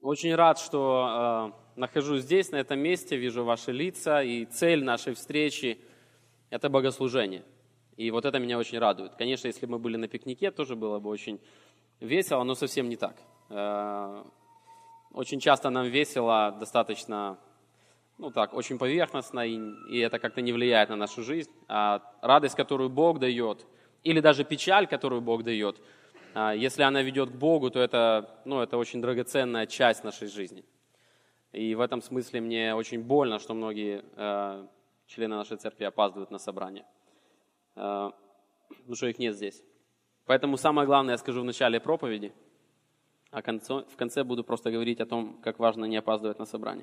Очень рад, что нахожусь здесь, на этом месте, вижу ваши лица, и цель нашей встречи – это богослужение. И вот это меня очень радует. Конечно, если бы мы были на пикнике, тоже было бы очень весело, но совсем не так. Очень часто нам весело, достаточно, очень поверхностно, и это как-то не влияет на нашу жизнь. А радость, которую Бог дает, или даже печаль, которую Бог дает, если она ведет к Богу, то это очень драгоценная часть нашей жизни. И в этом смысле мне очень больно, что многие члены нашей церкви опаздывают на собрание, потому что их нет здесь. Поэтому самое главное я скажу в начале проповеди, а в конце буду просто говорить о том, как важно не опаздывать на собрание.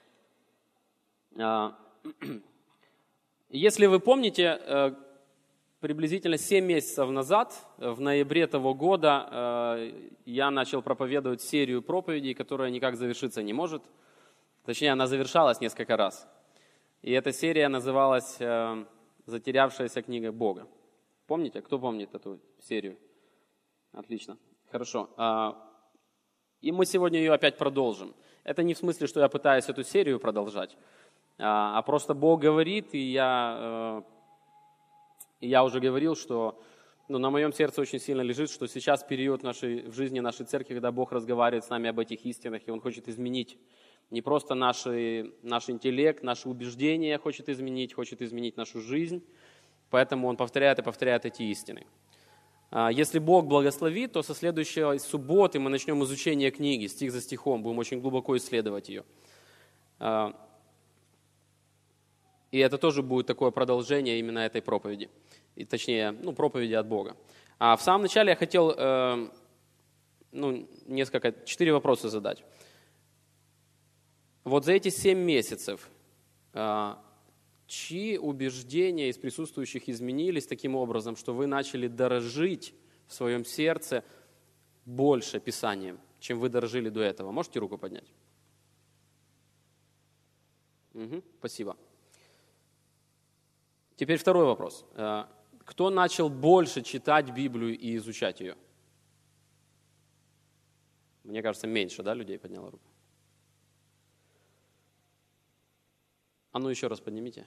Если вы помните, приблизительно 7 месяцев назад, в ноябре того года, я начал проповедовать серию проповедей, которая никак завершиться не может. Точнее, она завершалась несколько раз. И эта серия называлась «Затерявшаяся книга Бога». Помните? Кто помнит эту серию? Отлично. Хорошо. И мы сегодня ее опять продолжим. Это не в смысле, что я пытаюсь эту серию продолжать, а просто Бог говорит, и я уже говорил, что на моем сердце очень сильно лежит, что сейчас период в жизни нашей церкви, когда Бог разговаривает с нами об этих истинах, и Он хочет изменить не просто наш интеллект, наши убеждения хочет изменить нашу жизнь, поэтому Он повторяет и повторяет эти истины. Если Бог благословит, то со следующей субботы мы начнем изучение книги, стих за стихом, будем очень глубоко исследовать ее. И это тоже будет такое продолжение именно этой проповеди. И точнее, проповеди от Бога. А в самом начале я хотел 4 вопроса задать. Вот за эти 7 месяцев, чьи убеждения из присутствующих изменились таким образом, что вы начали дорожить в своем сердце больше Писанием, чем вы дорожили до этого? Можете руку поднять? Спасибо. Теперь второй вопрос. Кто начал больше читать Библию и изучать ее? Мне кажется, меньше, людей подняло руку? А ну еще раз поднимите.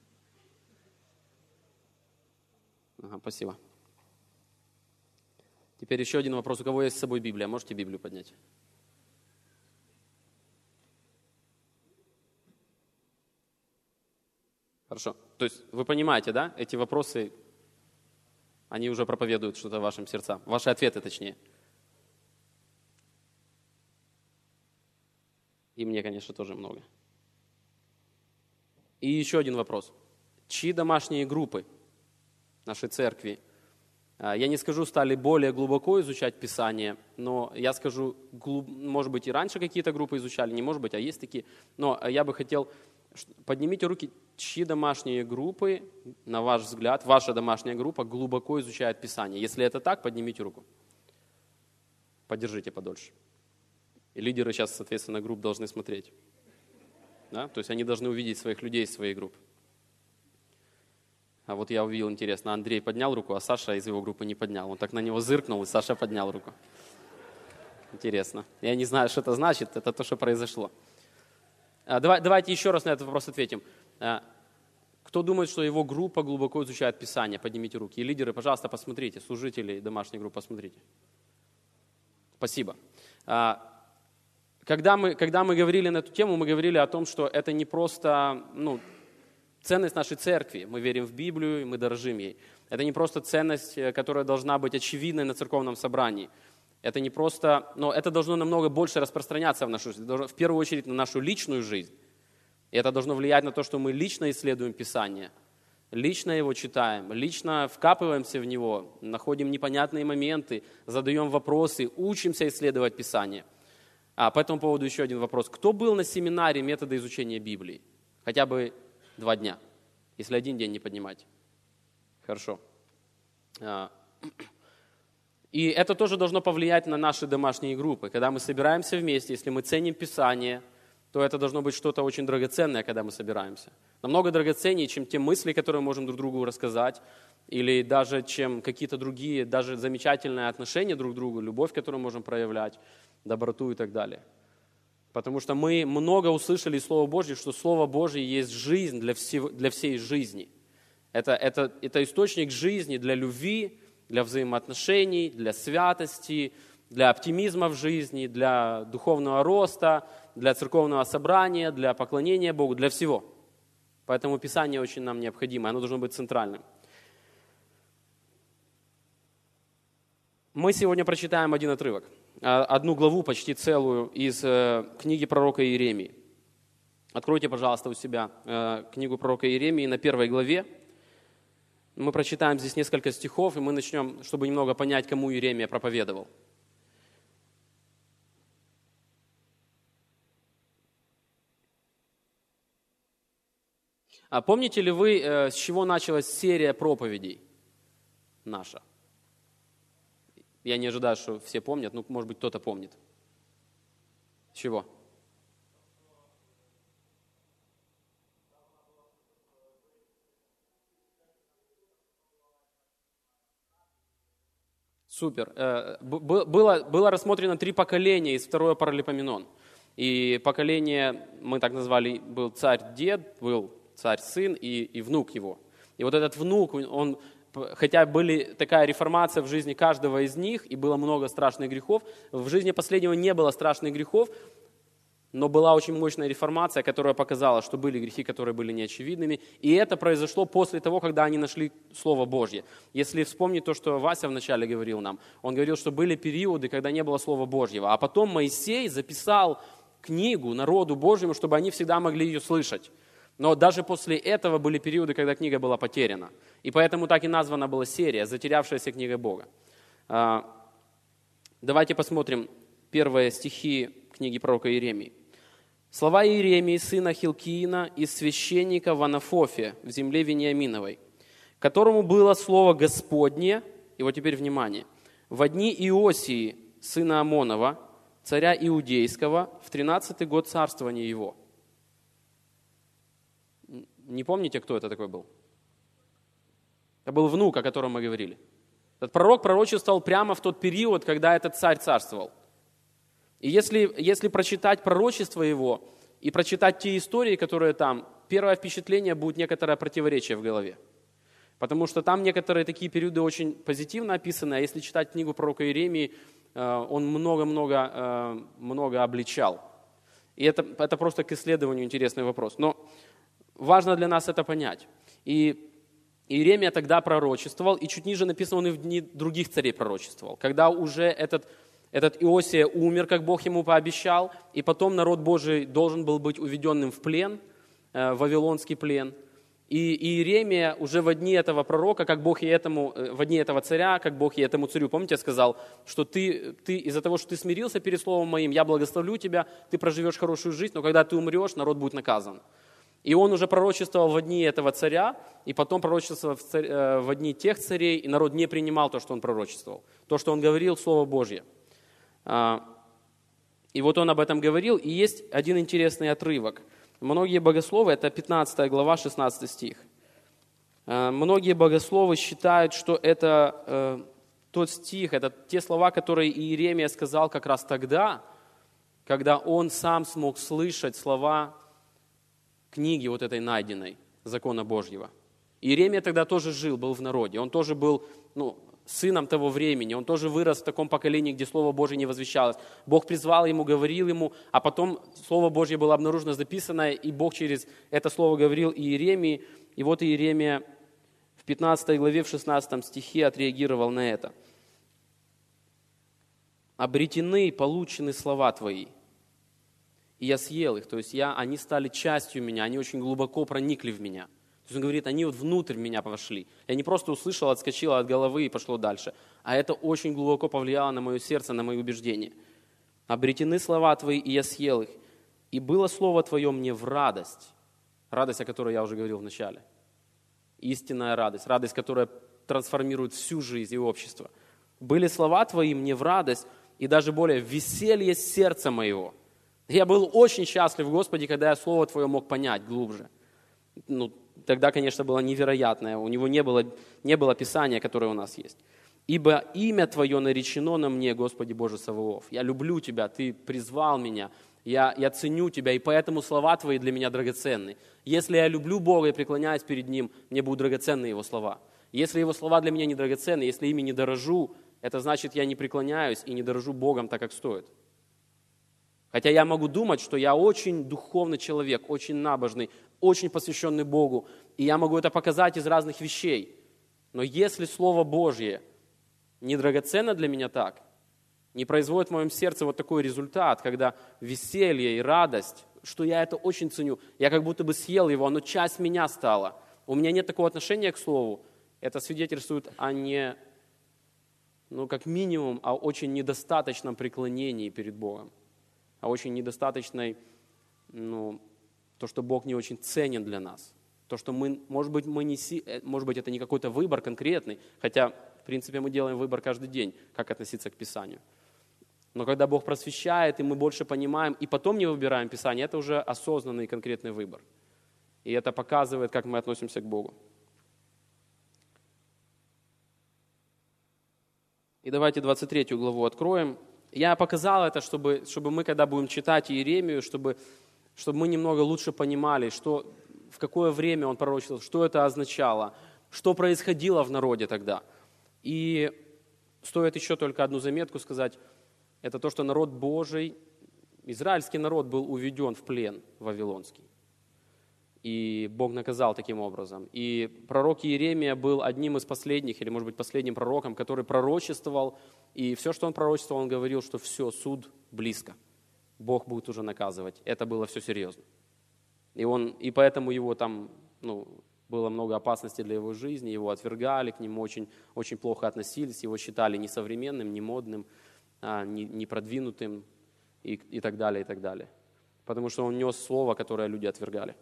Спасибо. Теперь еще один вопрос. У кого есть с собой Библия? Можете Библию поднять? Хорошо. То есть вы понимаете, да? Эти вопросы, они уже проповедуют что-то в вашем сердце. Ваши ответы, точнее. И мне, конечно, тоже много. И еще один вопрос. Чьи домашние группы нашей церкви, я не скажу, стали более глубоко изучать Писание, но я скажу, может быть, и раньше какие-то группы изучали, не может быть, а есть такие. Но я бы хотел, поднимите руки, чьи домашние группы, на ваш взгляд, ваша домашняя группа глубоко изучает Писание. Если это так, поднимите руку. Подержите подольше. И лидеры сейчас, соответственно, групп должны смотреть. Да? То есть они должны увидеть своих людей из своей группы. А вот я увидел, интересно, Андрей поднял руку, а Саша из его группы не поднял. Он так на него зыркнул, и Саша поднял руку. Интересно. Я не знаю, что это значит, это то, что произошло. Давайте еще раз на этот вопрос ответим. Кто думает, что его группа глубоко изучает Писание? Поднимите руки. И лидеры, пожалуйста, посмотрите, служители домашней группы, посмотрите. Спасибо. Когда мы говорили на эту тему, мы говорили о том, что это не просто ценность нашей церкви. Мы верим в Библию, и мы дорожим ей. Это не просто ценность, которая должна быть очевидной на церковном собрании. Это не просто, но это должно намного больше распространяться в нашу жизнь, в первую очередь на нашу личную жизнь. И это должно влиять на то, что мы лично исследуем Писание, лично его читаем, лично вкапываемся в него, находим непонятные моменты, задаем вопросы, учимся исследовать Писание. По этому поводу еще один вопрос. Кто был на семинаре метода изучения Библии? Хотя бы 2 дня, если 1 день не поднимать. Хорошо. И это тоже должно повлиять на наши домашние группы. Когда мы собираемся вместе, если мы ценим Писание, то это должно быть что-то очень драгоценное, когда мы собираемся. Намного драгоценнее, чем те мысли, которые мы можем друг другу рассказать, или даже чем какие-то другие, даже замечательные отношения друг к другу, любовь, которую можем проявлять, доброту и так далее. Потому что мы много услышали из Слова Божьего, что Слово Божье есть жизнь для всей жизни. Это источник жизни для любви, для взаимоотношений, для святости, для оптимизма в жизни, для духовного роста, для церковного собрания, для поклонения Богу, для всего. Поэтому Писание очень нам необходимо, оно должно быть центральным. Мы сегодня прочитаем один отрывок, одну главу почти целую из книги пророка Иеремии. Откройте, пожалуйста, у себя книгу пророка Иеремии на 1 главе. Мы прочитаем здесь несколько стихов, и мы начнем, чтобы немного понять, кому Иеремия проповедовал. А помните ли вы, с чего началась серия проповедей наша? Я не ожидаю, что все помнят, но, может быть, кто-то помнит. С чего? Супер. Было рассмотрено 3 поколения из 2 Паралипоменон. И поколение, мы так назвали, был царь-дед, был царь-сын и внук его. И вот этот внук, он, хотя были такая реформация в жизни каждого из них, и было много страшных грехов, в жизни последнего не было страшных грехов, но была очень мощная реформация, которая показала, что были грехи, которые были неочевидными. И это произошло после того, когда они нашли Слово Божье. Если вспомнить то, что Вася вначале говорил нам, он говорил, что были периоды, когда не было Слова Божьего. А потом Моисей записал книгу народу Божьему, чтобы они всегда могли ее слышать. Но даже после этого были периоды, когда книга была потеряна. И поэтому так и названа была серия «Затерявшаяся книга Бога». Давайте посмотрим первые стихи книги пророка Иеремии. «Слова Иеремии, сына Хилкиина, из священника в Анафофе, в земле Вениаминовой, которому было слово Господне», и вот теперь внимание, «во дни Иосии, сына Амонова, царя Иудейского, в 13-й год царствования его». Не помните, кто это такой был? Это был внук, о котором мы говорили. Этот пророк пророчествовал прямо в тот период, когда этот царь царствовал. И если прочитать пророчество его и прочитать те истории, которые там, первое впечатление будет некоторое противоречие в голове. Потому что там некоторые такие периоды очень позитивно описаны, а если читать книгу пророка Иеремии, он много обличал. И это просто к исследованию интересный вопрос. Но важно для нас это понять. И Иеремия тогда пророчествовал, и чуть ниже написано, он и в дни других царей пророчествовал. Когда уже этот Иосия умер, как Бог ему пообещал, и потом народ Божий должен был быть уведенным в плен, в вавилонский плен. И Иеремия уже в дни этого пророка, в дни этого царя, как Бог и этому царю, помните, я сказал, что ты из-за того, что ты смирился перед словом моим, я благословлю тебя, ты проживешь хорошую жизнь, но когда ты умрешь, народ будет наказан. И он уже пророчествовал в дни этого царя, и потом пророчествовал в дни тех царей, и народ не принимал то, что он пророчествовал. То, что он говорил, Слово Божье. И вот он об этом говорил, и есть один интересный отрывок. Многие богословы, это 15 глава, 16 стих. Многие богословы считают, что это тот стих, это те слова, которые Иеремия сказал как раз тогда, когда он сам смог слышать слова книги вот этой найденной, закона Божьего. Иеремия тогда тоже жил, был в народе, он тоже был сыном того времени, он тоже вырос в таком поколении, где Слово Божье не возвещалось. Бог призвал ему, говорил ему, а потом Слово Божье было обнаружено, записанное, и Бог через это Слово говорил Иеремии. И вот Иеремия в 15 главе, в 16 стихе отреагировал на это. «Обретены, получены слова твои, и я съел их». То есть они стали частью меня, они очень глубоко проникли в меня. То есть он говорит, они вот внутрь меня вошли. Я не просто услышал, отскочила от головы и пошло дальше. А это очень глубоко повлияло на мое сердце, на мои убеждения. «Обретены слова твои, и я съел их. И было слово твое мне в радость». Радость, о которой я уже говорил в начале. Истинная радость. Радость, которая трансформирует всю жизнь и общество. «Были слова твои мне в радость, и даже более в веселье сердца моего». Я был очень счастлив, Господи, когда я Слово Твое мог понять глубже. Тогда, конечно, было невероятное. У него не было Писания, которое у нас есть. «Ибо имя Твое наречено на мне, Господи Боже Саваоф». Я люблю Тебя, Ты призвал меня. Я ценю Тебя, и поэтому слова Твои для меня драгоценны. Если я люблю Бога и преклоняюсь перед Ним, мне будут драгоценны Его слова. Если Его слова для меня не драгоценны, если ими не дорожу, это значит, я не преклоняюсь и не дорожу Богом так, как стоит. Хотя я могу думать, что я очень духовный человек, очень набожный, очень посвященный Богу, и я могу это показать из разных вещей. Но если Слово Божье не драгоценно для меня так, не производит в моем сердце вот такой результат, когда веселье и радость, что я это очень ценю, я как будто бы съел его, оно часть меня стало. У меня нет такого отношения к Слову. Это свидетельствует о не, как минимум, о очень недостаточном преклонении перед Богом, о очень недостаточной, то, что Бог не очень ценен для нас. То, что может быть, это не какой-то выбор конкретный, хотя, в принципе, мы делаем выбор каждый день, как относиться к Писанию. Но когда Бог просвещает, и мы больше понимаем, и потом не выбираем Писание, это уже осознанный и конкретный выбор. И это показывает, как мы относимся к Богу. И давайте 23 главу откроем. Я показал это, чтобы мы, когда будем читать Иеремию, чтобы мы немного лучше понимали, в какое время он пророчествовал, что это означало, что происходило в народе тогда. И стоит еще только одну заметку сказать. Это то, что народ Божий, израильский народ был уведен в плен вавилонский. И Бог наказал таким образом. И пророк Иеремия был одним из последних, или, может быть, последним пророком, который пророчествовал. И все, что он пророчествовал, он говорил, что все, суд близко. Бог будет уже наказывать. Это было все серьезно. И поэтому его там, было много опасностей для его жизни, его отвергали, к нему очень, очень плохо относились, его считали несовременным, немодным, не продвинутым и так далее, и так далее. Потому что он нес слово, которое люди отвергали.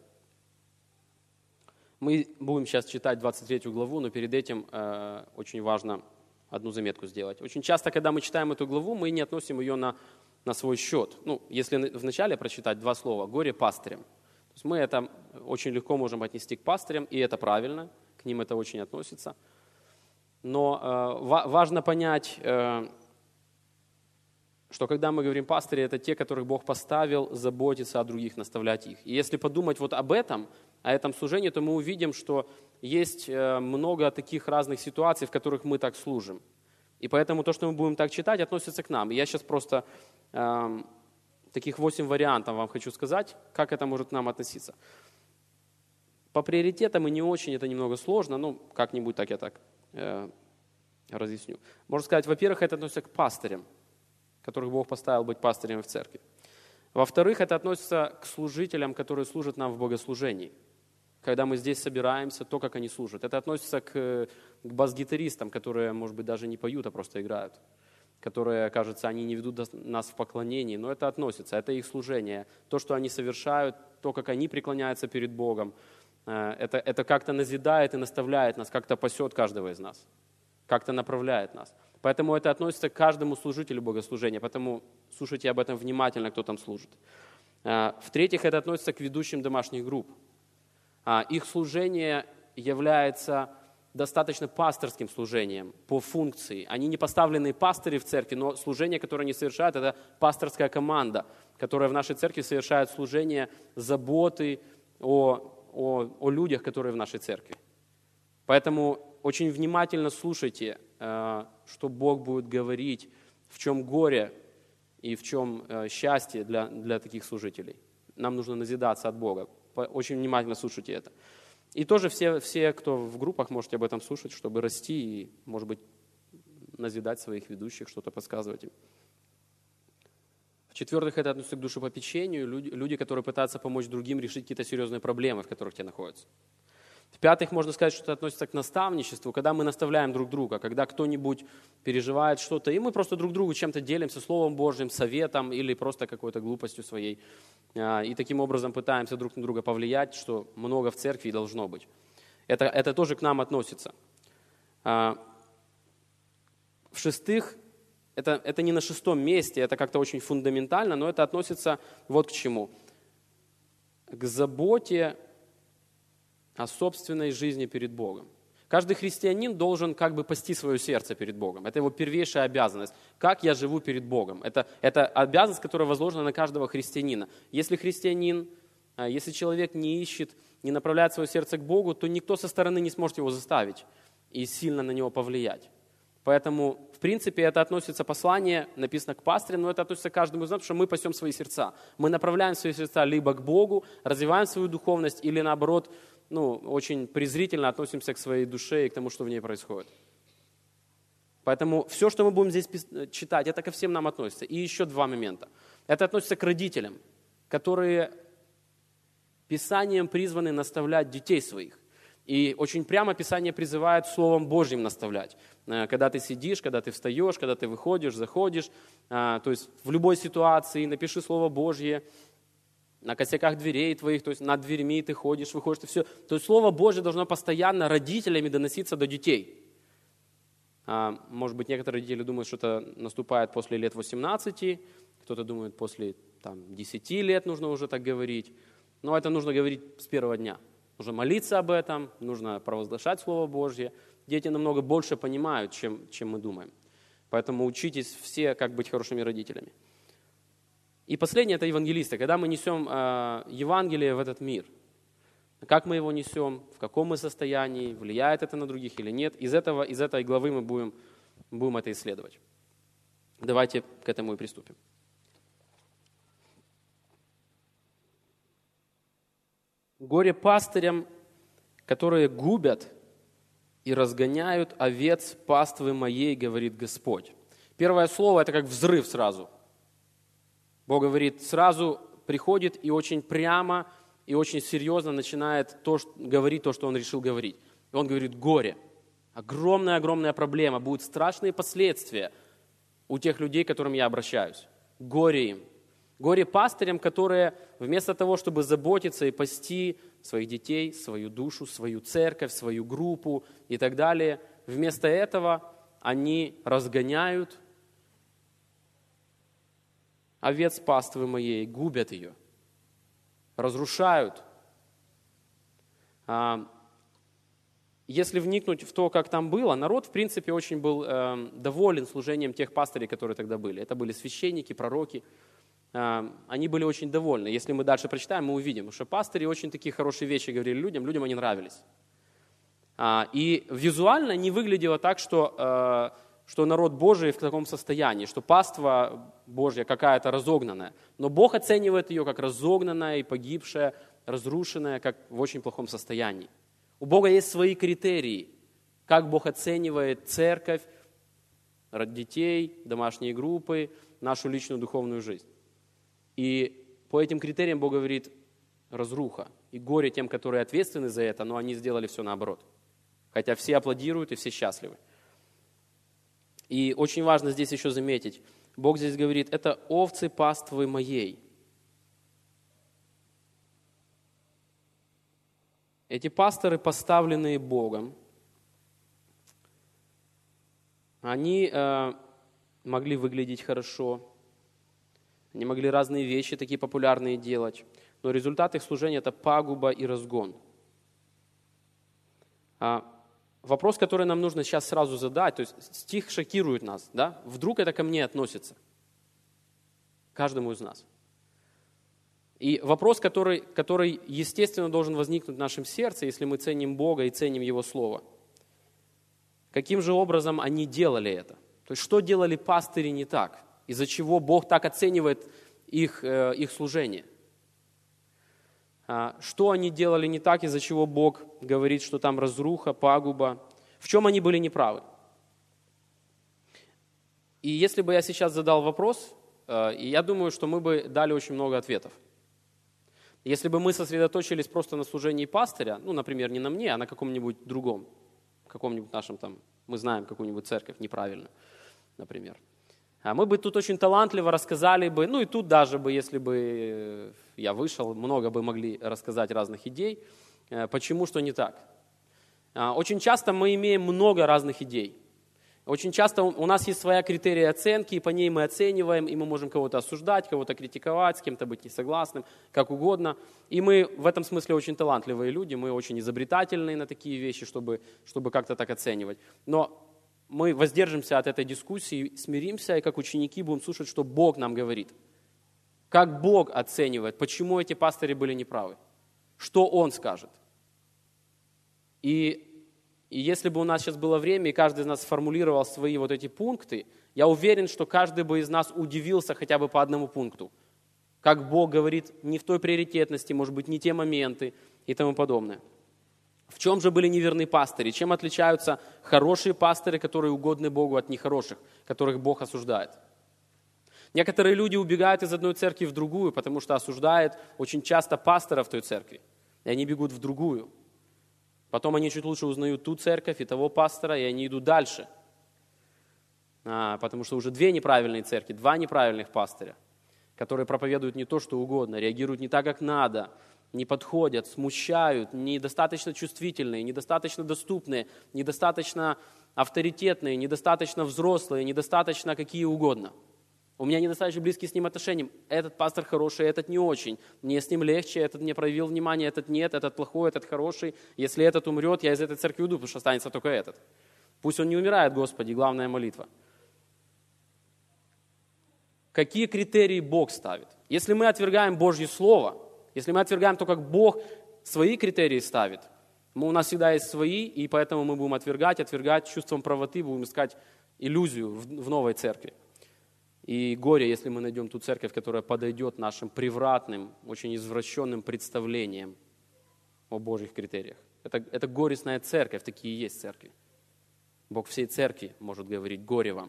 Мы будем сейчас читать 23 главу, но перед этим очень важно одну заметку сделать. Очень часто, когда мы читаем эту главу, мы не относим ее на свой счет. Если вначале прочитать два слова «горе пастырям», то есть мы это очень легко можем отнести к пастырям, и это правильно, к ним это очень относится. Но важно понять, что когда мы говорим пастыри, это те, которых Бог поставил заботиться о других, наставлять их. И если подумать вот об этом, о этом служении, то мы увидим, что есть много таких разных ситуаций, в которых мы так служим. И поэтому то, что мы будем так читать, относится к нам. И я сейчас просто таких 8 вариантов вам хочу сказать, как это может к нам относиться. По приоритетам и не очень, это немного сложно, как-нибудь так я так разъясню. Можно сказать, во-первых, это относится к пастырям, которых Бог поставил быть пастырями в церкви. Во-вторых, это относится к служителям, которые служат нам в богослужении. Когда мы здесь собираемся, то, как они служат. Это относится к бас-гитаристам, которые, может быть, даже не поют, а просто играют. Которые, кажется, они не ведут нас в поклонении, но это относится, это их служение. То, что они совершают, то, как они преклоняются перед Богом, это как-то назидает и наставляет нас, как-то пасет каждого из нас, как-то направляет нас. Поэтому это относится к каждому служителю богослужения, поэтому слушайте об этом внимательно, кто там служит. В-третьих, это относится к ведущим домашних групп. Их служение является достаточно пасторским служением по функции. Они не поставленные пастыри в церкви, но служение, которое они совершают, это пасторская команда, которая в нашей церкви совершает служение заботы о людях, которые в нашей церкви. Поэтому очень внимательно слушайте, что Бог будет говорить, в чем горе и в чем счастье для таких служителей. Нам нужно назидаться от Бога. Очень внимательно слушайте это. И тоже все, кто в группах, можете об этом слушать, чтобы расти и, может быть, назидать своих ведущих, что-то подсказывать им. В-четвертых, это относится к душепопечению, люди, которые пытаются помочь другим решить какие-то серьезные проблемы, в которых те находятся. В-пятых, можно сказать, что это относится к наставничеству, когда мы наставляем друг друга, когда кто-нибудь переживает что-то, и мы просто друг другу чем-то делимся, Словом Божьим, советом или просто какой-то глупостью своей. И таким образом пытаемся друг на друга повлиять, что много в церкви и должно быть. Это тоже к нам относится. В-шестых, это не на 6-м месте, это как-то очень фундаментально, но это относится вот к чему. К заботе о собственной жизни перед Богом. Каждый христианин должен как бы пасти свое сердце перед Богом. Это его первейшая обязанность. Как я живу перед Богом? Это обязанность, которая возложена на каждого христианина. Если если человек не ищет, не направляет свое сердце к Богу, то никто со стороны не сможет его заставить и сильно на него повлиять. Поэтому, в принципе, это относится, послание написано к пастырям, но это относится к каждому из нас, потому что мы пасем свои сердца. Мы направляем свои сердца либо к Богу, развиваем свою духовность, или наоборот, очень презрительно относимся к своей душе и к тому, что в ней происходит. Поэтому все, что мы будем здесь читать, это ко всем нам относится. И еще два момента. Это относится к родителям, которые Писанием призваны наставлять детей своих. И очень прямо Писание призывает Словом Божьим наставлять. Когда ты сидишь, когда ты встаешь, когда ты выходишь, заходишь, то есть в любой ситуации напиши Слово Божье на косяках дверей твоих, то есть над дверьми ты ходишь, выходишь, и все. То есть Слово Божье должно постоянно родителями доноситься до детей. Может быть, некоторые родители думают, что это наступает после лет 18, кто-то думает, после 10 лет нужно уже так говорить. Но это нужно говорить с первого дня. Нужно молиться об этом, нужно провозглашать Слово Божье. Дети намного больше понимают, чем мы думаем. Поэтому учитесь все, как быть хорошими родителями. И последнее – это евангелисты. Когда мы несем Евангелие в этот мир, как мы его несем, в каком мы состоянии, влияет это на других или нет, из этой главы мы будем это исследовать. Давайте к этому и приступим. Горе пастырям, которые губят и разгоняют овец паствы моей, говорит Господь. Первое слово – это как взрыв сразу. Бог говорит, сразу приходит и очень прямо, и очень серьезно начинает говорить то, что Он решил говорить. И Он говорит, горе. Огромная проблема, будут страшные последствия у тех людей, к которым я обращаюсь. Горе им. Горе пастырям, которые вместо того, чтобы заботиться и пасти своих детей, свою душу, свою церковь, свою группу и так далее, вместо этого они разгоняют овец паствы моей, губят ее, разрушают. Если вникнуть в то, как там было, народ, в принципе, очень был доволен служением тех пастырей, которые тогда были. Это были священники, пророки. Они были очень довольны. Если мы дальше прочитаем, мы увидим, что пастыри очень такие хорошие вещи говорили людям они нравились. И визуально не выглядело так, что народ Божий в таком состоянии, что паства Божья какая-то разогнанная. Но Бог оценивает ее как разогнанная и погибшая, разрушенная, как в очень плохом состоянии. У Бога есть свои критерии, как Бог оценивает церковь, детей, домашние группы, нашу личную духовную жизнь. И по этим критериям Бог говорит разруха и горе тем, которые ответственны за это, но они сделали все наоборот. Хотя все аплодируют и все счастливы. И очень важно здесь еще заметить, Бог здесь говорит, это овцы паствы моей. Эти пасторы, поставленные Богом, они могли выглядеть хорошо, они могли разные вещи такие популярные делать, но результат их служения – это пагуба и разгон. Вопрос, который нам нужно сейчас сразу задать, то есть стих шокирует нас, да? Вдруг это ко мне относится? Каждому из нас. И вопрос, который естественно должен возникнуть в нашем сердце, если мы ценим Бога и ценим Его Слово. Каким же образом они делали это? То есть что делали пастыри не так? Из-за чего Бог так оценивает их служение? Что они делали не так, из-за чего Бог говорит, что там разруха, пагуба? В чем они были неправы? И если бы я сейчас задал вопрос, я думаю, что мы бы дали очень много ответов. Если бы мы сосредоточились просто на служении пастыря, например, не на мне, а на каком-нибудь другом, каком-нибудь нашем мы знаем какую-нибудь церковь неправильно, например. Мы бы тут очень талантливо рассказали бы, и тут даже бы, если бы я вышел, много бы могли рассказать разных идей, почему, что не так. Очень часто мы имеем много разных идей. Очень часто у нас есть своя критерия оценки, и по ней мы оцениваем, и мы можем кого-то осуждать, кого-то критиковать, с кем-то быть несогласным, как угодно. И мы в этом смысле очень талантливые люди, мы очень изобретательные на такие вещи, чтобы как-то так оценивать. Но мы воздержимся от этой дискуссии, смиримся, и как ученики будем слушать, что Бог нам говорит. Как Бог оценивает, почему эти пастыри были неправы, что Он скажет. И если бы у нас сейчас было время, и каждый из нас сформулировал свои вот эти пункты, я уверен, что каждый бы из нас удивился хотя бы по одному пункту. Как Бог говорит не в той приоритетности, может быть, не те моменты и тому подобное. В чем же были неверные пастыри? Чем отличаются хорошие пастыри, которые угодны Богу, от нехороших, которых Бог осуждает? Некоторые люди убегают из одной церкви в другую, потому что осуждают очень часто пастора в той церкви, и они бегут в другую. Потом они чуть лучше узнают ту церковь и того пастора, и они идут дальше. Потому что уже две неправильные церкви, два неправильных пастыря, которые проповедуют не то, что угодно, реагируют не так, как надо, не подходят, смущают, недостаточно чувствительные, недостаточно доступные, недостаточно авторитетные, недостаточно взрослые, недостаточно какие угодно. У меня недостаточно близкие с ним отношения. Этот пастор хороший, этот не очень. Мне с ним легче, этот не проявил внимания, этот нет, этот плохой, этот хороший. Если этот умрет, я из этой церкви уйду, потому что останется только этот. Пусть он не умирает, Господи, главная молитва. Какие критерии Бог ставит? Если мы отвергаем Божье Слово, если мы отвергаем то, как Бог свои критерии ставит, у нас всегда есть свои, и поэтому мы будем отвергать чувством правоты, будем искать иллюзию в новой церкви. И горе, если мы найдем ту церковь, которая подойдет нашим превратным, очень извращенным представлениям о Божьих критериях. Это горестная церковь, такие и есть церкви. Бог всей церкви может говорить: горе вам.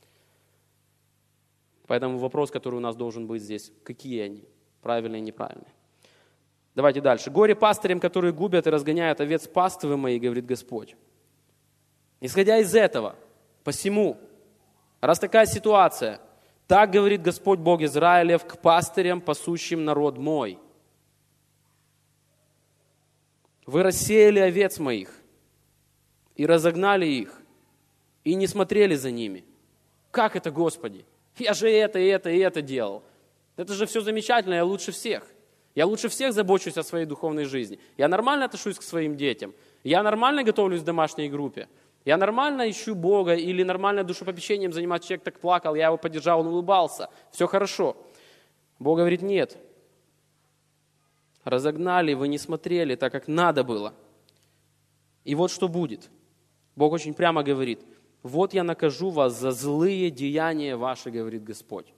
Поэтому вопрос, который у нас должен быть здесь: какие они, правильные и неправильные. Давайте дальше. Горе пастырям, которые губят и разгоняют овец паствы мои, говорит Господь. Исходя из этого, посему, раз такая ситуация, так говорит Господь Бог Израилев к пастырям, пасущим народ мой. Вы рассеяли овец моих и разогнали их, и не смотрели за ними. Как это, Господи? Я же это, и это, и это делал. Это же все замечательно, я лучше всех. Я лучше всех забочусь о своей духовной жизни. Я нормально отношусь к своим детям. Я нормально готовлюсь в домашней группе. Я нормально ищу Бога или нормально душепопечением занимаюсь. Человек так плакал, я его поддержал, он улыбался. Все хорошо. Бог говорит: нет. Разогнали, вы не смотрели так, как надо было. И вот что будет. Бог очень прямо говорит: вот я накажу вас за злые деяния ваши, говорит Господь.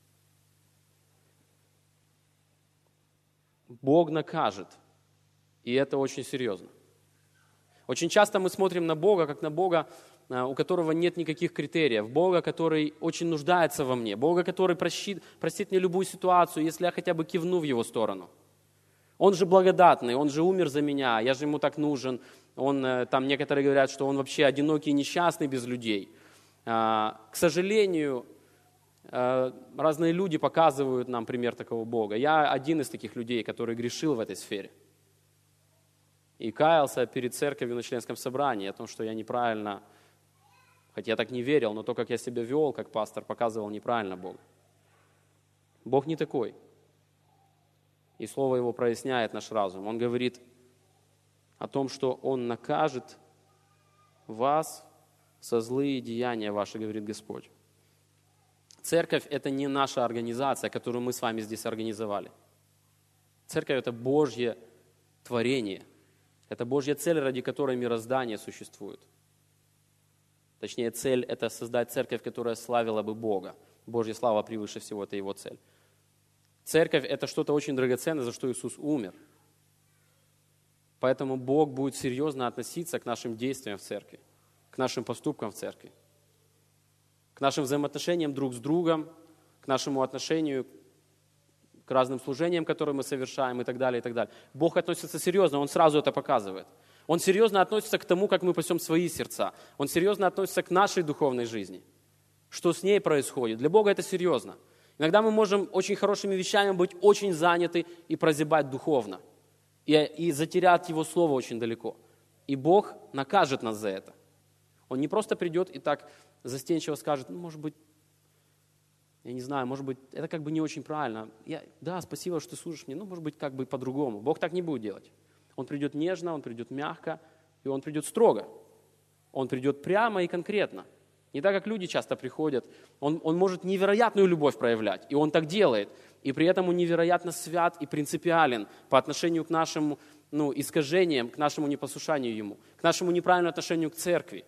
Бог накажет. И это очень серьезно. Очень часто мы смотрим на Бога, как на Бога, у которого нет никаких критериев. Бога, который очень нуждается во мне. Бога, который простит мне любую ситуацию, если я хотя бы кивну в Его сторону. Он же благодатный, Он же умер за меня, я же Ему так нужен. Там некоторые говорят, что Он вообще одинокий и несчастный без людей. К сожалению, разные люди показывают нам пример такого Бога. Я один из таких людей, который грешил в этой сфере. И каялся перед церковью на членском собрании о том, что я неправильно, хотя я так не верил, но то, как я себя вел, как пастор, показывал неправильно Бога. Бог не такой. И Слово Его проясняет наш разум. Он говорит о том, что Он накажет вас за злые деяния ваши, говорит Господь. Церковь – это не наша организация, которую мы с вами здесь организовали. Церковь – это Божье творение. Это Божья цель, ради которой мироздание существует. Точнее, цель – это создать церковь, которая славила бы Бога. Божья слава превыше всего – это Его цель. Церковь – это что-то очень драгоценное, за что Иисус умер. Поэтому Бог будет серьезно относиться к нашим действиям в церкви, к нашим поступкам в церкви, к нашим взаимоотношениям друг с другом, к нашему отношению к разным служениям, которые мы совершаем и так далее, и так далее. Бог относится серьезно, Он сразу это показывает. Он серьезно относится к тому, как мы пасем свои сердца. Он серьезно относится к нашей духовной жизни. Что с ней происходит. Для Бога это серьезно. Иногда мы можем очень хорошими вещами быть очень заняты и прозябать духовно. И затерять Его Слово очень далеко. И Бог накажет нас за это. Он не просто придет и так застенчиво скажет, может быть, я не знаю, может быть, это как бы не очень правильно. Да, спасибо, что ты слушаешь меня, может быть, как бы по-другому. Бог так не будет делать. Он придет нежно, Он придет мягко, и Он придет строго. Он придет прямо и конкретно. Не так, как люди часто приходят. Он может невероятную любовь проявлять, и Он так делает. И при этом Он невероятно свят и принципиален по отношению к нашим искажениям, к нашему непослушанию Ему, к нашему неправильному отношению к церкви.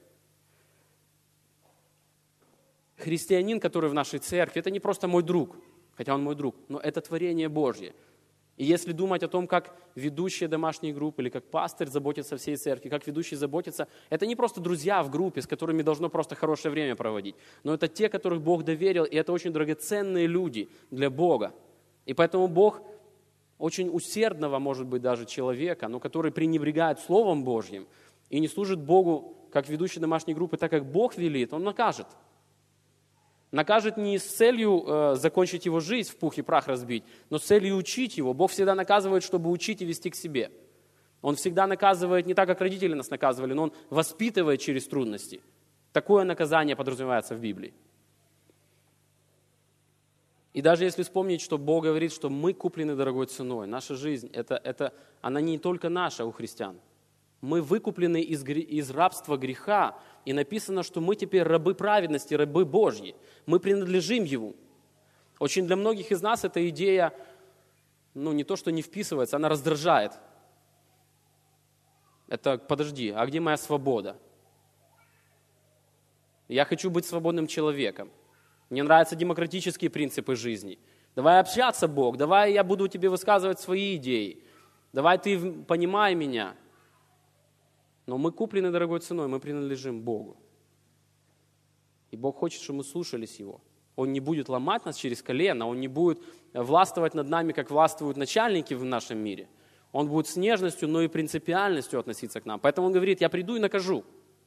Христианин, который в нашей церкви, это не просто мой друг, хотя он мой друг, но это творение Божье. И если думать о том, как ведущие домашней группы или как пастырь заботится о всей церкви, как ведущий заботится, это не просто друзья в группе, с которыми должно просто хорошее время проводить, но это те, которых Бог доверил, и это очень драгоценные люди для Бога. И поэтому Бог очень усердного, может быть, даже человека, но который пренебрегает Словом Божьим и не служит Богу, как ведущий домашней группы, так как Бог велит, Он накажет. Накажет не с целью закончить его жизнь, в пух и прах разбить, но с целью учить его. Бог всегда наказывает, чтобы учить и вести к себе. Он всегда наказывает не так, как родители нас наказывали, но Он воспитывает через трудности. Такое наказание подразумевается в Библии. И даже если вспомнить, что Бог говорит, что мы куплены дорогой ценой, наша жизнь, она не только наша у христиан. Мы выкуплены из рабства греха, и написано, что мы теперь рабы праведности, рабы Божьи. Мы принадлежим Ему. Очень для многих из нас эта идея, не то что не вписывается, она раздражает. Это, подожди, а где моя свобода? Я хочу быть свободным человеком. Мне нравятся демократические принципы жизни. Давай общаться, Бог, давай я буду тебе высказывать свои идеи. Давай ты понимай меня. Но мы куплены дорогой ценой, мы принадлежим Богу. И Бог хочет, чтобы мы слушались Его. Он не будет ломать нас через колено, Он не будет властвовать над нами, как властвуют начальники в нашем мире. Он будет с нежностью, но и принципиальностью относиться к нам. Поэтому Он говорит, я приду и накажу.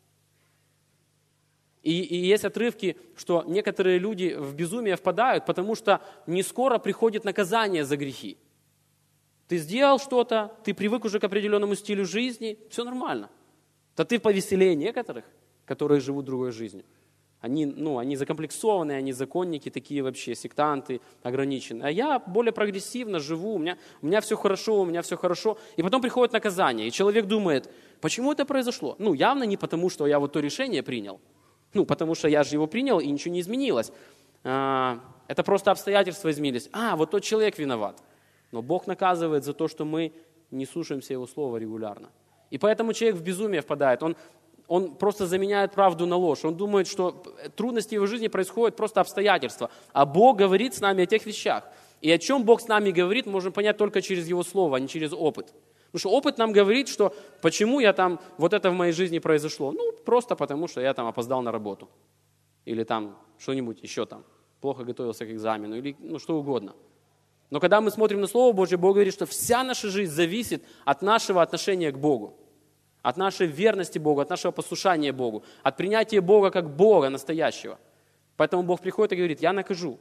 И есть отрывки, что некоторые люди в безумие впадают, потому что не скоро приходит наказание за грехи. Ты сделал что-то, ты привык уже к определенному стилю жизни, все нормально. Да ты повеселее некоторых, которые живут другой жизнью. Они закомплексованные, они законники, такие вообще сектанты, ограниченные. А я более прогрессивно живу, у меня все хорошо, у меня все хорошо. И потом приходит наказание, и человек думает, почему это произошло? Явно не потому, что я вот то решение принял. Потому что я же его принял, и ничего не изменилось. Это просто обстоятельства изменились. Вот тот человек виноват. Но Бог наказывает за то, что мы не слушаемся Его слова регулярно. И поэтому человек в безумие впадает. Он просто заменяет правду на ложь. Он думает, что трудности его жизни происходят просто обстоятельства. А Бог говорит с нами о тех вещах. И о чем Бог с нами говорит, мы можем понять только через Его Слово, а не через опыт. Потому что опыт нам говорит, что почему вот это в моей жизни произошло. Просто потому, что я опоздал на работу. Или что-нибудь еще плохо готовился к экзамену. Или что угодно. Но когда мы смотрим на Слово Божье, Бог говорит, что вся наша жизнь зависит от нашего отношения к Богу. От нашей верности Богу, от нашего послушания Богу, от принятия Бога как Бога настоящего. Поэтому Бог приходит и говорит, я накажу.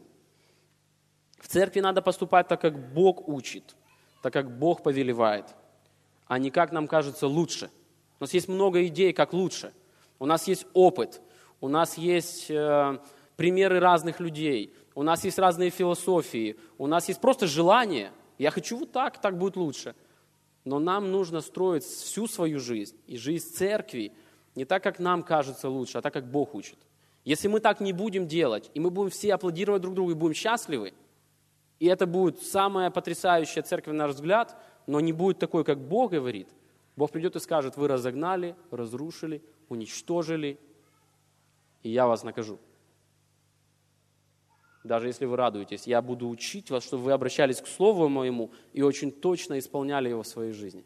В церкви надо поступать так, как Бог учит, так, как Бог повелевает, а не как нам кажется лучше. У нас есть много идей, как лучше. У нас есть опыт, у нас есть примеры разных людей, у нас есть разные философии, у нас есть просто желание. Я хочу вот так будет лучше. Но нам нужно строить всю свою жизнь и жизнь церкви не так, как нам кажется лучше, а так, как Бог учит. Если мы так не будем делать, и мы будем все аплодировать друг другу и будем счастливы, и это будет самая потрясающая церковь, на наш взгляд, но не будет такой, как Бог говорит, Бог придет и скажет, вы разогнали, разрушили, уничтожили, и я вас накажу. Даже если вы радуетесь, я буду учить вас, чтобы вы обращались к Слову Моему и очень точно исполняли его в своей жизни.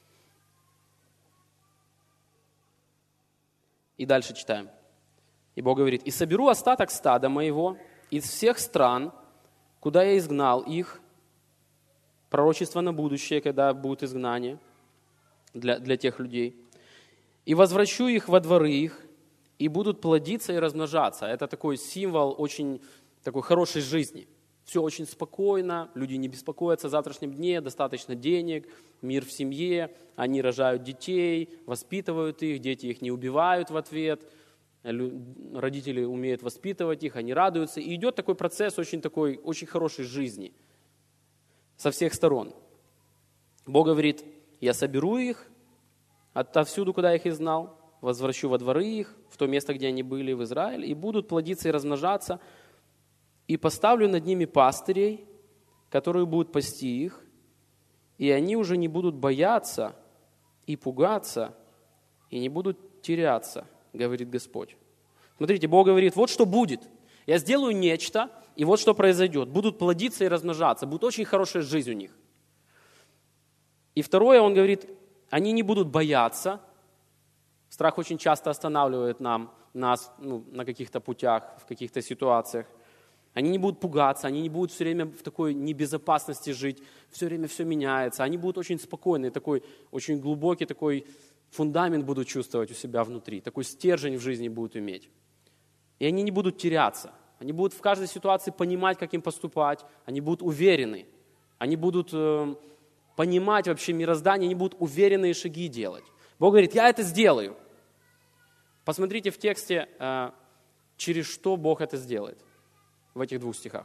И дальше читаем. И Бог говорит, «И соберу остаток стада моего из всех стран, куда я изгнал их», пророчество на будущее, когда будет изгнание для тех людей, «и возвращу их во дворы их, и будут плодиться и размножаться». Это такой символ очень такой хорошей жизни. Все очень спокойно, люди не беспокоятся о завтрашнем дне, достаточно денег, мир в семье, они рожают детей, воспитывают их, дети их не убивают в ответ, родители умеют воспитывать их, они радуются. И идет такой процесс очень хорошей жизни со всех сторон. Бог говорит, я соберу их отовсюду, куда я их изгнал, возвращу во дворы их, в то место, где они были, в Израиль, и будут плодиться и размножаться, и поставлю над ними пастырей, которые будут пасти их, и они уже не будут бояться и пугаться, и не будут теряться, говорит Господь. Смотрите, Бог говорит, вот что будет. Я сделаю нечто, и вот что произойдет. Будут плодиться и размножаться, будет очень хорошая жизнь у них. И второе, Он говорит, они не будут бояться. Страх очень часто останавливает нас на каких-то путях, в каких-то ситуациях. Они не будут пугаться, они не будут все время в такой небезопасности жить, все время все меняется. Они будут очень спокойны, такой очень глубокий такой фундамент будут чувствовать у себя внутри, такой стержень в жизни будут иметь. И они не будут теряться, они будут в каждой ситуации понимать, как им поступать, они будут уверены, они будут понимать вообще мироздание, они будут уверенные шаги делать. Бог говорит, я это сделаю. Посмотрите в тексте, через что Бог это сделает. В этих 2 стихах.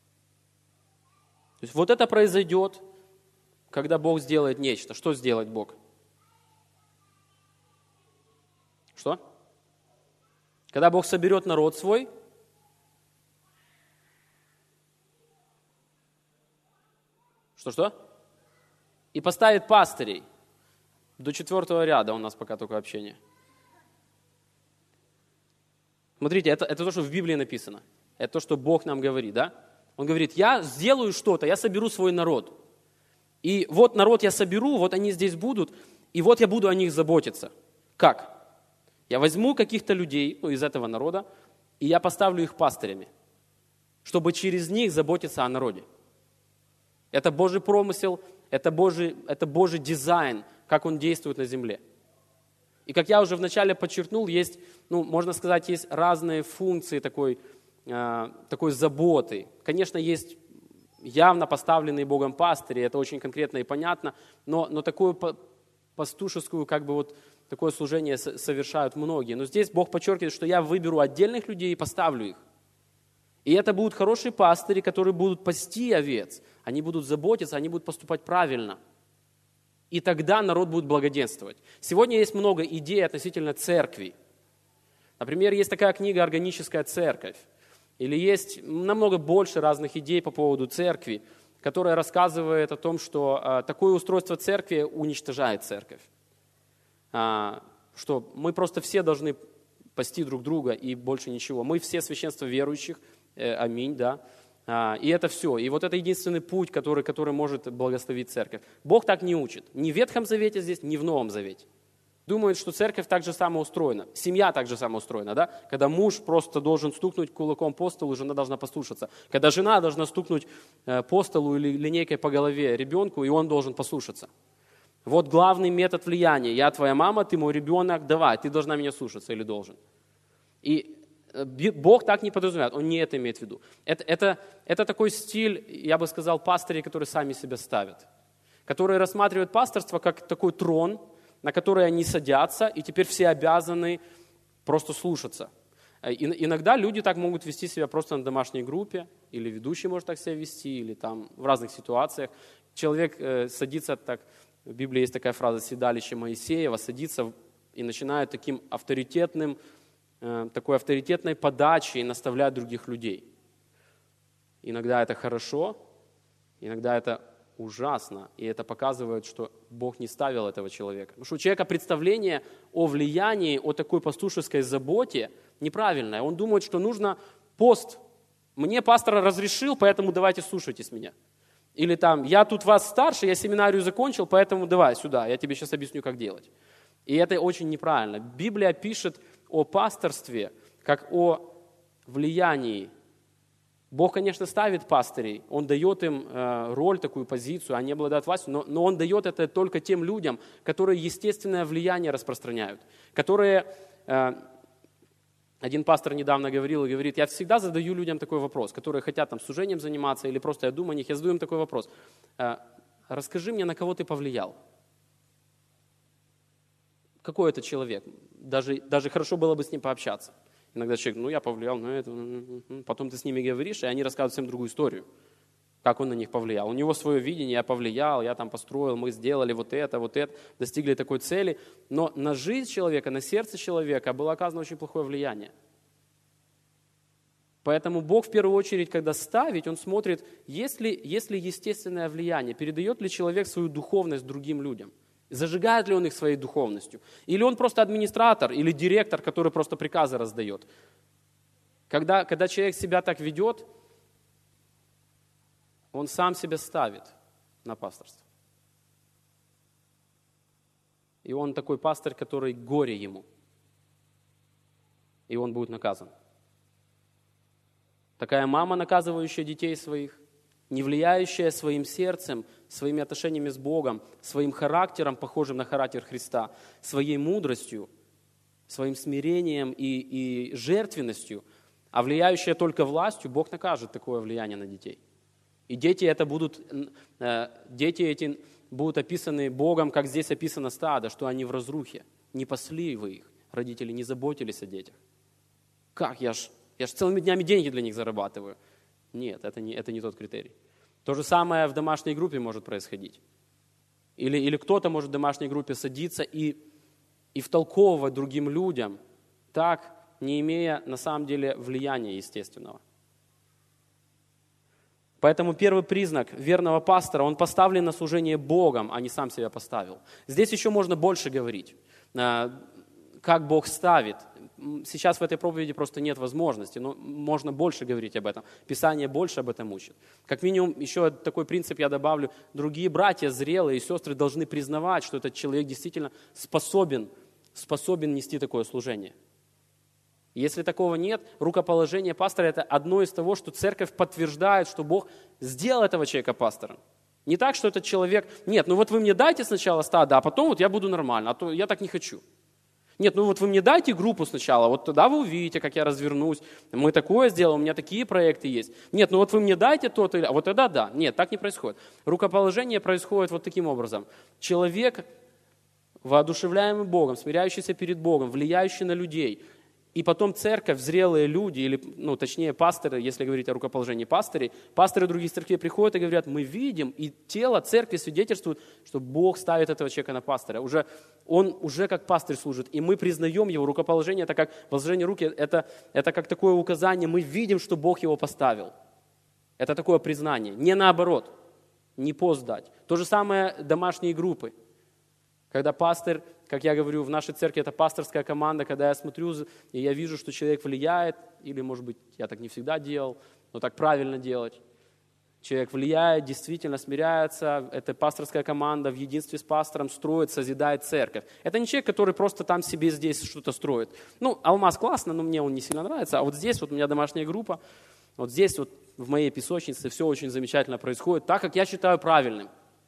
То есть вот это произойдет, когда Бог сделает нечто. Что сделает Бог? Что? Когда Бог соберет народ свой, что? И поставит пастырей. До 4 ряда у нас пока только общение. Смотрите, это то, что в Библии написано. Это то, что Бог нам говорит, да? Он говорит, я сделаю что-то, я соберу свой народ. И вот народ я соберу, вот они здесь будут, и вот я буду о них заботиться. Как? Я возьму каких-то людей, из этого народа, и я поставлю их пастырями, чтобы через них заботиться о народе. Это Божий промысел, это Божий дизайн, как Он действует на земле. И как я уже вначале подчеркнул, есть, можно сказать, есть разные функции такой заботы. Конечно, есть явно поставленные Богом пастыри, это очень конкретно и понятно, но такую пастушескую, такое служение совершают многие. Но здесь Бог подчеркивает, что я выберу отдельных людей и поставлю их. И это будут хорошие пастыри, которые будут пасти овец, они будут заботиться, они будут поступать правильно. И тогда народ будет благоденствовать. Сегодня есть много идей относительно церкви. Например, есть такая книга «Органическая церковь». Или есть намного больше разных идей по поводу церкви, которая рассказывает о том, что такое устройство церкви уничтожает церковь. Что мы просто все должны пасти друг друга и больше ничего. Мы все священство верующих, аминь, да. И это все. И вот это единственный путь, который может благословить церковь. Бог так не учит. Ни в Ветхом Завете здесь, ни в Новом Завете. Думают, что церковь так же само устроена. Семья так же само устроена, да? Когда муж просто должен стукнуть кулаком по столу, жена должна послушаться. Когда жена должна стукнуть по столу или линейкой по голове ребенку, и он должен послушаться. Вот главный метод влияния. Я твоя мама, ты мой ребенок, давай, ты должна меня слушаться или должен. И Бог так не подразумевает, Он не это имеет в виду. Это такой стиль, я бы сказал, пастырей, которые сами себя ставят. Которые рассматривают пасторство как такой трон, на который они садятся, и теперь все обязаны просто слушаться. Иногда люди так могут вести себя просто на домашней группе, или ведущий может так себя вести, или там в разных ситуациях. Человек садится так, в Библии есть такая фраза «седалище Моисеева», садится и начинает такой авторитетной подачей наставлять других людей. Иногда это хорошо, иногда это ужасно, и это показывает, что Бог не ставил этого человека. Потому что у человека представление о влиянии, о такой пастушеской заботе неправильное. Он думает, что нужно пост. Мне пастор разрешил, поэтому давайте слушайтесь меня. Или там, я тут вас старше, я семинарию закончил, поэтому давай сюда, я тебе сейчас объясню, как делать. И это очень неправильно. Библия пишет о пасторстве, как о влиянии. Бог, конечно, ставит пастырей, Он дает им роль, такую позицию, они обладают властью, но Он дает это только тем людям, которые естественное влияние распространяют, которые... Один пастор недавно говорит, я всегда задаю людям такой вопрос, которые хотят там служением заниматься или просто я думаю о них, я задаю им такой вопрос. Расскажи мне, на кого ты повлиял? Какой это человек? Даже хорошо было бы с ним пообщаться. Иногда человек, я повлиял на это. Потом ты с ними говоришь, и они рассказывают всем другую историю, как он на них повлиял. У него свое видение, я повлиял, я там построил, мы сделали вот это, достигли такой цели. Но на жизнь человека, на сердце человека было оказано очень плохое влияние. Поэтому Бог в первую очередь, когда ставит, Он смотрит, есть ли естественное влияние, передает ли человек свою духовность другим людям, зажигает ли он их своей духовностью, или он просто администратор или директор, который просто приказы раздает. Когда человек себя так ведет, он сам себя ставит на пасторство. И он такой пастырь, который горе ему, и он будет наказан. Такая мама, наказывающая детей своих, не влияющая своим сердцем, своими отношениями с Богом, своим характером, похожим на характер Христа, своей мудростью, своим смирением и жертвенностью, а влияющая только властью, Бог накажет такое влияние на детей. И дети эти будут описаны Богом, как здесь описано стадо, что они в разрухе. Не пасли вы их, родители не заботились о детях. Как? Я ж целыми днями деньги для них зарабатываю. Нет, это не тот критерий. То же самое в домашней группе может происходить. Или кто-то может в домашней группе садиться и втолковывать другим людям, так, не имея на самом деле влияния естественного. Поэтому первый признак верного пастора, он поставлен на служение Богом, а не сам себя поставил. Здесь еще можно больше говорить, как Бог ставит. Сейчас в этой проповеди просто нет возможности, но можно больше говорить об этом. Писание больше об этом учит. Как минимум, еще такой принцип я добавлю. Другие братья, зрелые и сестры должны признавать, что этот человек действительно способен нести такое служение. Если такого нет, рукоположение пастора – это одно из того, что церковь подтверждает, что Бог сделал этого человека пастором. Не так, что этот человек, нет, вот вы мне дайте сначала стадо, а потом вот я буду нормально, а то я так не хочу. Нет, вот вы мне дайте группу сначала, вот тогда вы увидите, как я развернусь, мы такое сделаем, у меня такие проекты есть. Нет, вот вы мне дайте то-то, а вот тогда да. Нет, так не происходит. Рукоположение происходит вот таким образом. Человек, воодушевляемый Богом, смиряющийся перед Богом, влияющий на людей – и потом церковь, зрелые люди, или, точнее, пасторы, если говорить о рукоположении пасторы других церквей приходят и говорят, мы видим, и тело церкви свидетельствует, что Бог ставит этого человека на пастора. Он уже как пастырь служит, и мы признаем его рукоположение, это как возложение руки, это как такое указание, мы видим, что Бог его поставил. Это такое признание, не наоборот, не пост дать. То же самое домашние группы. Когда пастырь, как я говорю, в нашей церкви это пасторская команда, когда я смотрю, и я вижу, что человек влияет, или, может быть, я так не всегда делал, но так правильно делать. Человек влияет, действительно смиряется, это пасторская команда в единстве с пастором строит, созидает церковь. Это не человек, который просто там себе здесь что-то строит. Алмаз классно, но мне он не сильно нравится, а вот здесь вот у меня домашняя группа, вот здесь вот в моей песочнице все очень замечательно происходит, так, как я считаю правильным.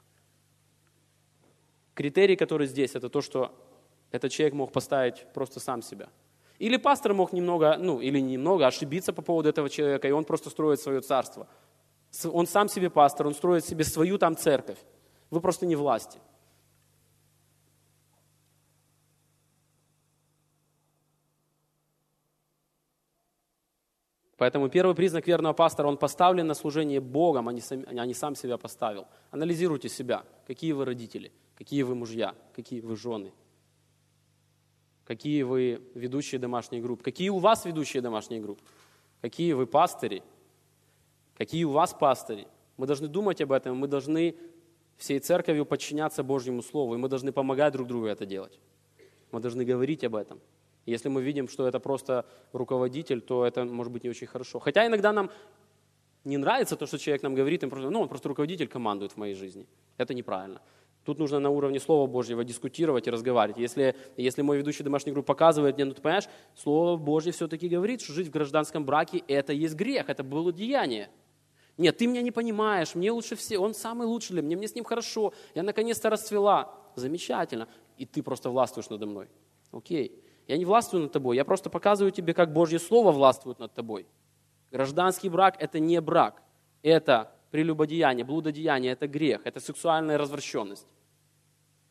Критерий, который здесь, это то, что этот человек мог поставить просто сам себя. Или пастор мог немного ошибиться по поводу этого человека, и он просто строит свое царство. Он сам себе пастор, он строит себе свою там церковь. Вы просто не власти. Поэтому первый признак верного пастора, он поставлен на служение Богом, а не сам себя поставил. Анализируйте себя, какие вы родители, какие вы мужья, какие вы жены, какие вы ведущие домашней группы, какие у вас ведущие домашней группы, какие вы пастыри, какие у вас пастыри. Мы должны думать об этом, мы должны всей церковью подчиняться Божьему Слову, и мы должны помогать друг другу это делать. Мы должны говорить об этом. Если мы видим, что это просто руководитель, то это может быть не очень хорошо. Хотя иногда нам не нравится то, что человек нам говорит, он просто руководитель командует в моей жизни. Это неправильно. Тут нужно на уровне Слова Божьего дискутировать и разговаривать. Если мой ведущий домашней группы показывает мне, ты понимаешь, Слово Божье все-таки говорит, что жить в гражданском браке – это есть грех, это блудодеяние. Нет, ты меня не понимаешь, мне лучше все, он самый лучший для меня, мне с ним хорошо, я наконец-то расцвела. Замечательно. И ты просто властвуешь надо мной. Окей. Я не властвую над тобой, я просто показываю тебе, как Божье Слово властвует над тобой. Гражданский брак – это не брак, это прелюбодеяние, блудодеяние – это грех, это сексуальная развращенность.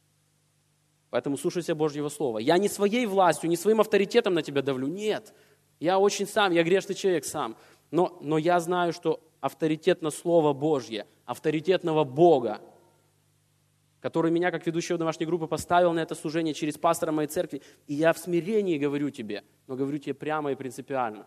Поэтому слушайся Божьего Слова. Я не своей властью, не своим авторитетом на тебя давлю, нет. Я грешный человек сам. Но я знаю, что авторитетно Слово Божье, авторитетного Бога, который меня, как ведущего домашней группы, поставил на это служение через пастора моей церкви. И я в смирении говорю тебе, но говорю тебе прямо и принципиально.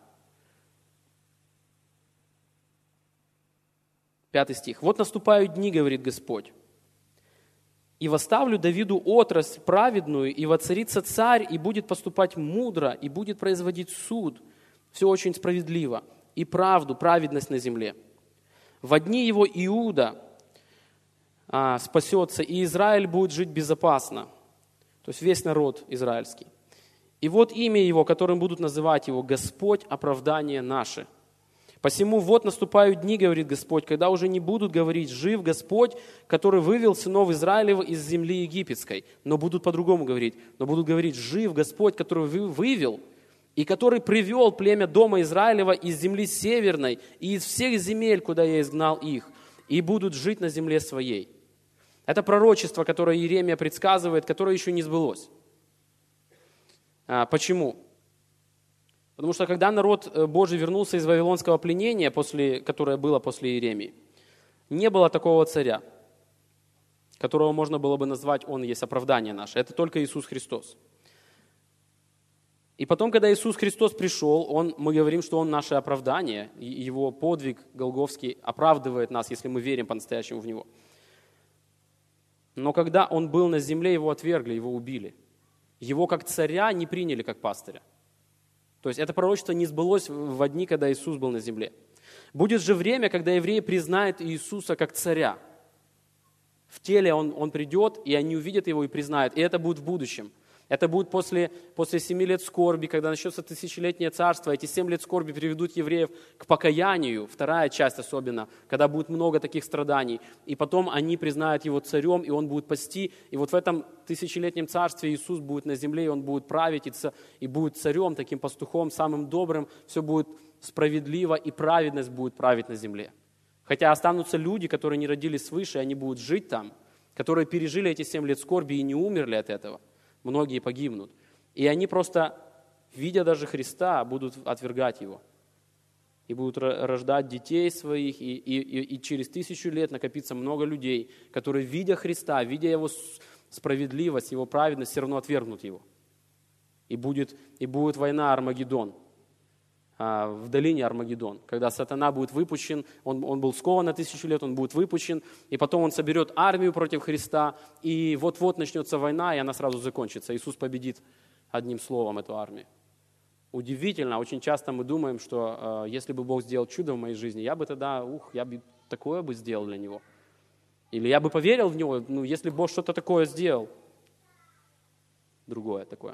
5 стих. «Вот наступают дни, говорит Господь, и восставлю Давиду отрасль праведную, и воцарится царь, и будет поступать мудро, и будет производить суд, все очень справедливо, и правду, праведность на земле. Во дни его Иуда спасется, и Израиль будет жить безопасно». То есть весь народ израильский. «И вот имя его, которым будут называть его Господь, оправдание наше. Посему вот наступают дни, говорит Господь, когда уже не будут говорить: жив Господь, который вывел сынов Израилева из земли египетской. Но будут по-другому говорить. Но будут говорить: жив Господь, который вывел и который привел племя дома Израилева из земли северной и из всех земель, куда я изгнал их, и будут жить на земле своей». Это пророчество, которое Иеремия предсказывает, которое еще не сбылось. Почему? Потому что когда народ Божий вернулся из вавилонского пленения, которое было после Иеремии, не было такого царя, которого можно было бы назвать «Он есть оправдание наше». Это только Иисус Христос. И потом, когда Иисус Христос пришел, мы говорим, что Он наше оправдание, и Его подвиг голгофский оправдывает нас, если мы верим по-настоящему в Него. Но когда Он был на земле, Его отвергли, Его убили. Его как царя не приняли как пастыря. То есть это пророчество не сбылось в дни, когда Иисус был на земле. Будет же время, когда евреи признают Иисуса как царя. В теле он придет, и они увидят Его и признают. И это будет в будущем. Это будет после 7 лет скорби, когда начнется тысячелетнее царство. Эти 7 лет скорби приведут евреев к покаянию, вторая часть особенно, когда будет много таких страданий. И потом они признают Его царем, и Он будет пасти. И вот в этом тысячелетнем царстве Иисус будет на земле, и Он будет править, и будет царем, таким пастухом, самым добрым. Все будет справедливо, и праведность будет править на земле. Хотя останутся люди, которые не родились свыше, они будут жить там, которые пережили эти 7 лет скорби и не умерли от этого. Многие погибнут. И они просто, видя даже Христа, будут отвергать Его. И будут рождать детей своих, и через 1000 лет накопится много людей, которые, видя Христа, видя Его справедливость, Его праведность, все равно отвергнут Его. И будет война Армагеддон, в долине Армагеддон, когда сатана будет выпущен, он был скован на 1000 лет, он будет выпущен, и потом он соберет армию против Христа, и вот-вот начнется война, и она сразу закончится. Иисус победит одним словом эту армию. Удивительно, очень часто мы думаем, что если бы Бог сделал чудо в моей жизни, я бы такое бы сделал для Него. Или я бы поверил в Него, если Бог что-то такое сделал. Другое такое.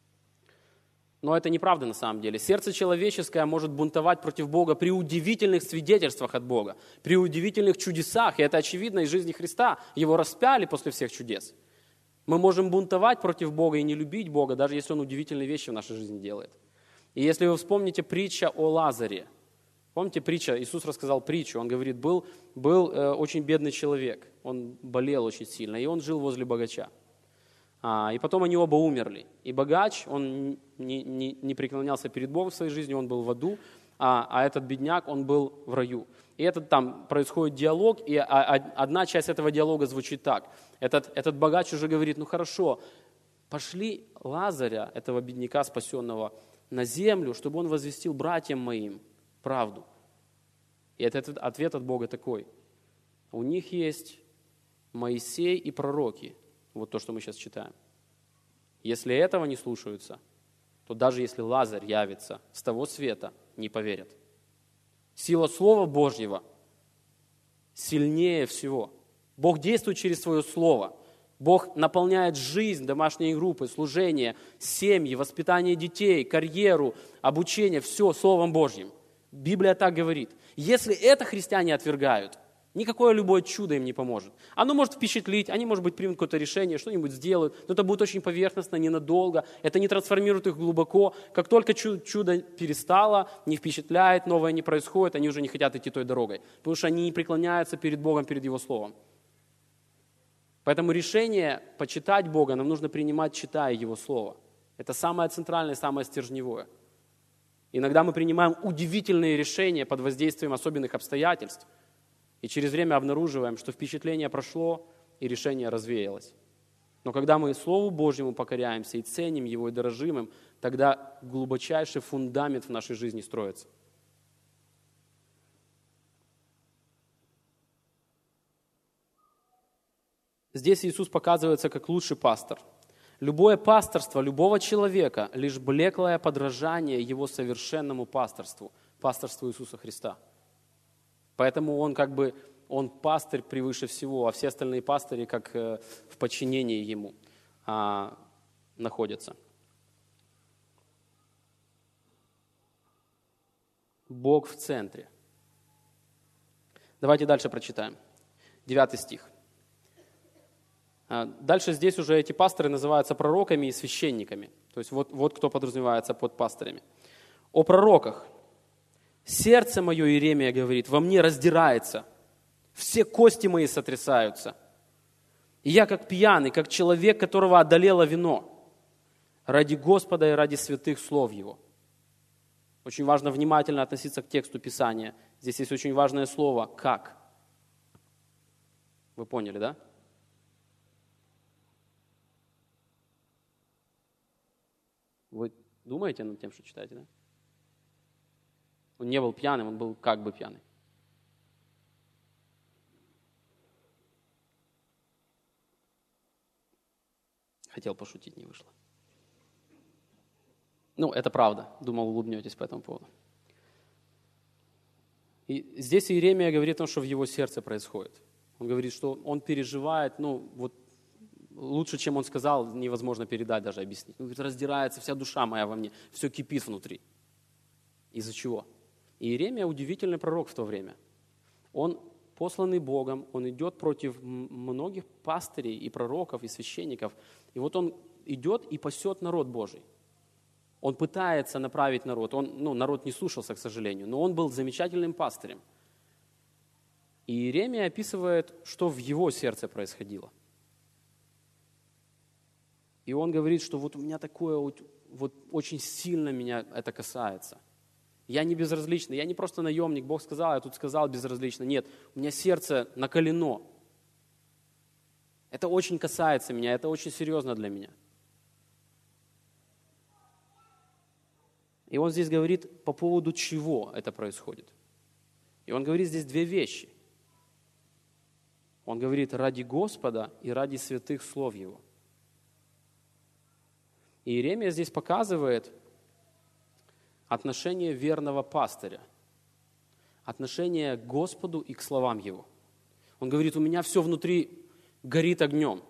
Но это неправда на самом деле. Сердце человеческое может бунтовать против Бога при удивительных свидетельствах от Бога, при удивительных чудесах. И это очевидно из жизни Христа. Его распяли после всех чудес. Мы можем бунтовать против Бога и не любить Бога, даже если Он удивительные вещи в нашей жизни делает. И если вы вспомните притча о Лазаре. Помните притча? Иисус рассказал притчу. Он говорит, был очень бедный человек. Он болел очень сильно, и он жил возле богача. И потом они оба умерли. И богач, он не преклонялся перед Богом в своей жизни, он был в аду, а этот бедняк, он был в раю. И там происходит диалог, и одна часть этого диалога звучит так. Этот богач уже говорит, хорошо, пошли Лазаря, этого бедняка спасенного, на землю, чтобы он возвестил братьям моим правду. И этот ответ от Бога такой. У них есть Моисей и пророки. Вот то, что мы сейчас читаем. Если этого не слушаются, то даже если Лазарь явится с того света, не поверят. Сила Слова Божьего сильнее всего. Бог действует через свое Слово. Бог наполняет жизнь домашней группы, служение, семьи, воспитание детей, карьеру, обучение, все Словом Божьим. Библия так говорит. Если это христиане отвергают, никакое любое чудо им не поможет. Оно может впечатлить, они, может быть, примут какое-то решение, что-нибудь сделают, но это будет очень поверхностно, ненадолго, это не трансформирует их глубоко. Как только чудо перестало, не впечатляет, новое не происходит, они уже не хотят идти той дорогой, потому что они не преклоняются перед Богом, перед Его Словом. Поэтому решение почитать Бога нам нужно принимать, читая Его Слово. Это самое центральное, самое стержневое. Иногда мы принимаем удивительные решения под воздействием особенных обстоятельств, и через время обнаруживаем, что впечатление прошло, и решение развеялось. Но когда мы Слову Божьему покоряемся и ценим Его, и дорожим им, тогда глубочайший фундамент в нашей жизни строится. Здесь Иисус показывается как лучший пастор. Любое пасторство любого человека – лишь блеклое подражание Его совершенному пасторству Иисуса Христа. Поэтому Он пастырь превыше всего, а все остальные пастыри как в подчинении Ему находятся. Бог в центре. Давайте дальше прочитаем. 9 стих. Дальше здесь уже эти пасторы называются пророками и священниками. То есть вот кто подразумевается под пастырями. О пророках. «Сердце мое, Иеремия говорит, во мне раздирается, все кости мои сотрясаются. И я как пьяный, как человек, которого одолело вино, ради Господа и ради святых слов Его». Очень важно внимательно относиться к тексту Писания. Здесь есть очень важное слово «как». Вы поняли, да? Вы думаете над тем, что читаете, да? Он не был пьяным, он был как бы пьяный. Хотел пошутить, не вышло. Это правда. Думал, улыбнетесь по этому поводу. И здесь Иеремия говорит о том, что в его сердце происходит. Он говорит, что он переживает, лучше, чем он сказал, невозможно передать, даже объяснить. Он говорит, раздирается вся душа моя во мне, все кипит внутри. Из-за чего? И Иеремия удивительный пророк в то время. Он посланный Богом, он идет против многих пастырей и пророков, и священников. И вот он идет и пасет народ Божий. Он пытается направить народ. Народ не слушался, к сожалению, но он был замечательным пастырем. И Иеремия описывает, что в его сердце происходило. И он говорит, что вот у меня такое, вот очень сильно меня это касается. Я не безразличный, я не просто наемник, Бог сказал, я тут сказал безразлично. Нет, у меня сердце накалено. Это очень касается меня, это очень серьезно для меня. И он здесь говорит, по поводу чего это происходит. И он говорит здесь две вещи. Он говорит ради Господа и ради святых слов Его. И Иеремия здесь показывает отношение верного пастыря, отношение к Господу и к словам Его. Он говорит, у меня все внутри горит огнем.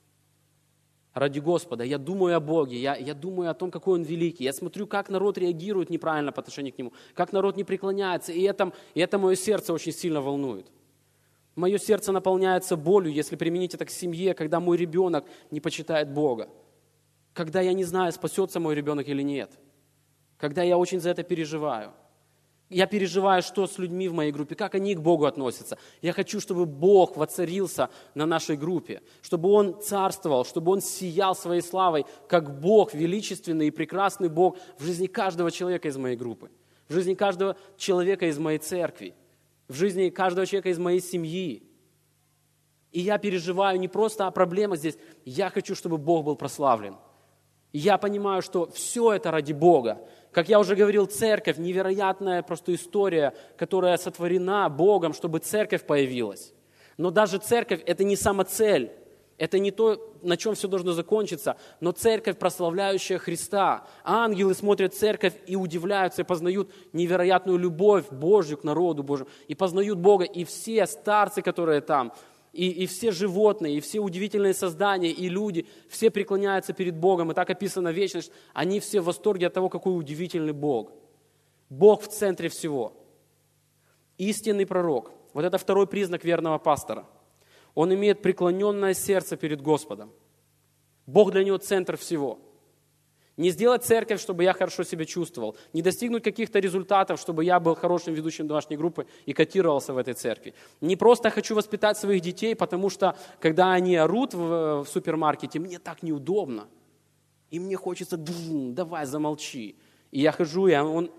Ради Господа. Я думаю о Боге, я думаю о том, какой Он великий. Я смотрю, как народ реагирует неправильно по отношению к Нему, как народ не преклоняется, и это мое сердце очень сильно волнует. Мое сердце наполняется болью, если применить это к семье, когда мой ребенок не почитает Бога. Когда я не знаю, спасется мой ребенок или нет. Когда я очень за это переживаю. Я переживаю, что с людьми в моей группе, как они к Богу относятся. Я хочу, чтобы Бог воцарился на нашей группе, чтобы Он царствовал, чтобы Он сиял своей славой, как Бог, величественный и прекрасный Бог в жизни каждого человека из моей группы, в жизни каждого человека из моей церкви, в жизни каждого человека из моей семьи. И я переживаю не просто о проблемах здесь, я хочу, чтобы Бог был прославлен. Я понимаю, что все это ради Бога. Как я уже говорил, церковь – невероятная просто история, которая сотворена Богом, чтобы церковь появилась. Но даже церковь – это не самоцель, это не то, на чем все должно закончиться, но церковь, прославляющая Христа. Ангелы смотрят церковь и удивляются, и познают невероятную любовь Божью к народу Божьему, и познают Бога, и все старцы, которые там, и все животные, и все удивительные создания, и люди, все преклоняются перед Богом. И так описана вечность. Они все в восторге от того, какой удивительный Бог. Бог в центре всего. Истинный пророк. Вот это второй признак верного пастора. Он имеет преклоненное сердце перед Господом. Бог для него центр всего. Не сделать церковь, чтобы я хорошо себя чувствовал. Не достигнуть каких-то результатов, чтобы я был хорошим ведущим домашней группы и котировался в этой церкви. Не просто хочу воспитать своих детей, потому что, когда они орут в супермаркете, мне так неудобно. И мне хочется, давай, замолчи. И я хожу, и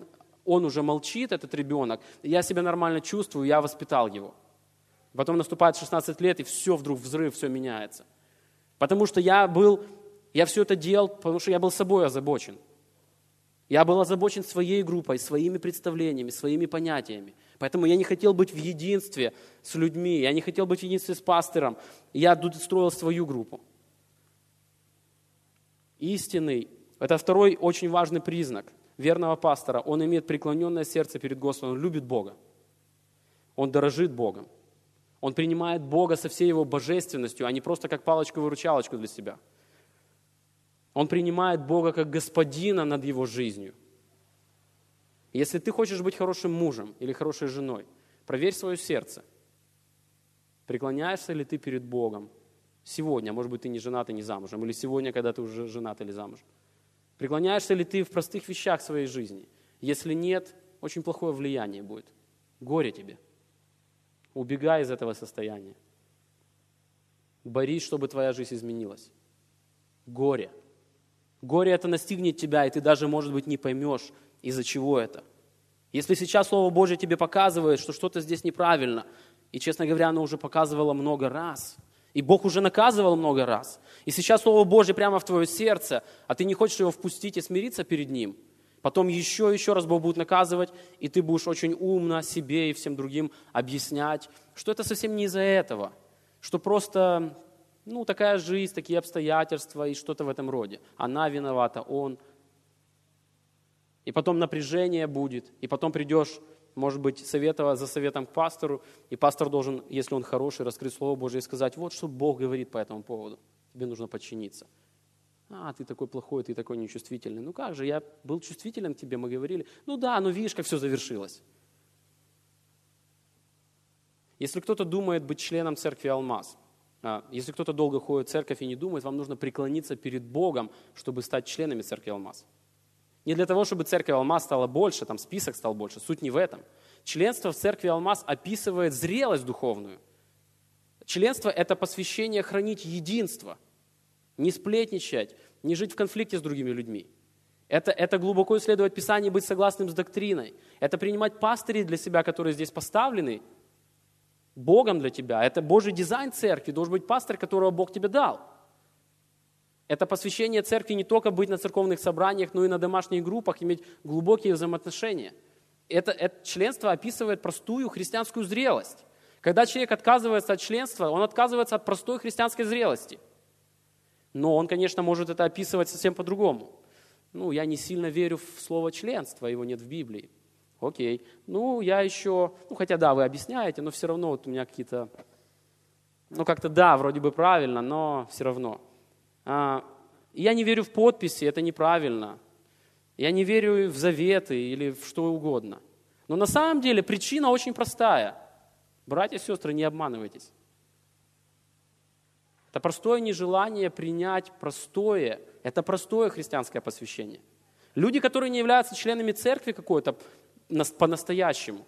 он уже молчит, этот ребенок, я себя нормально чувствую, я воспитал его. Потом наступает 16 лет, и все вдруг взрыв, все меняется. Потому что я все это делал, потому что я был собой озабочен. Я был озабочен своей группой, своими представлениями, своими понятиями. Поэтому я не хотел быть в единстве с людьми, я не хотел быть в единстве с пастором. Я тут строил свою группу. Истинный, это второй очень важный признак верного пастора. Он имеет преклоненное сердце перед Господом, он любит Бога. Он дорожит Богом. Он принимает Бога со всей Его божественностью, а не просто как палочку-выручалочку для себя. Он принимает Бога как господина над его жизнью. Если ты хочешь быть хорошим мужем или хорошей женой, проверь свое сердце. Преклоняешься ли ты перед Богом сегодня? Может быть, ты не женат и не замужем. Или сегодня, когда ты уже женат или замужем. Преклоняешься ли ты в простых вещах своей жизни? Если нет, очень плохое влияние будет. Горе тебе. Убегай из этого состояния. Борись, чтобы твоя жизнь изменилась. Горе. Горе это настигнет тебя, и ты даже, может быть, не поймешь, из-за чего это. Если сейчас Слово Божье тебе показывает, что что-то здесь неправильно, и, честно говоря, оно уже показывало много раз, и Бог уже наказывал много раз, и сейчас Слово Божье прямо в твое сердце, а ты не хочешь его впустить и смириться перед Ним, потом еще раз Бог будет наказывать, и ты будешь очень умно себе и всем другим объяснять, что это совсем не из-за этого, что просто... такая жизнь, такие обстоятельства и что-то в этом роде. Она виновата, он. И потом напряжение будет, и потом придешь, может быть, за советом к пастору, и пастор должен, если он хороший, раскрыть Слово Божие и сказать, вот что Бог говорит по этому поводу. Тебе нужно подчиниться. Ты такой плохой, ты такой нечувствительный. Как же, я был чувствителен к тебе, мы говорили. Видишь, как все завершилось. Если кто-то думает быть членом церкви «Алмаз», если кто-то долго ходит в церковь и не думает, вам нужно преклониться перед Богом, чтобы стать членами церкви «Алмаз». Не для того, чтобы церковь «Алмаз» стала больше, список стал больше. Суть не в этом. Членство в церкви «Алмаз» описывает зрелость духовную. Членство – это посвящение хранить единство, не сплетничать, не жить в конфликте с другими людьми. Это глубоко исследовать Писание, быть согласным с доктриной. Это принимать пастырей для себя, которые здесь поставлены, Богом для тебя. Это Божий дизайн церкви. Должен быть пастырь, которого Бог тебе дал. Это посвящение церкви не только быть на церковных собраниях, но и на домашних группах, иметь глубокие взаимоотношения. Это членство описывает простую христианскую зрелость. Когда человек отказывается от членства, он отказывается от простой христианской зрелости. Но он, конечно, может это описывать совсем по-другому. Я не сильно верю в слово членство, его нет в Библии. Окей. Я еще, хотя да, вы объясняете, но все равно у меня какие-то, как-то да, вроде бы правильно, но все равно. Я не верю в подписи, это неправильно. Я не верю в заветы или в что угодно. Но на самом деле причина очень простая. Братья и сестры, не обманывайтесь. Это простое нежелание принять простое, это простое христианское посвящение. Люди, которые не являются членами церкви какой-то, по-настоящему.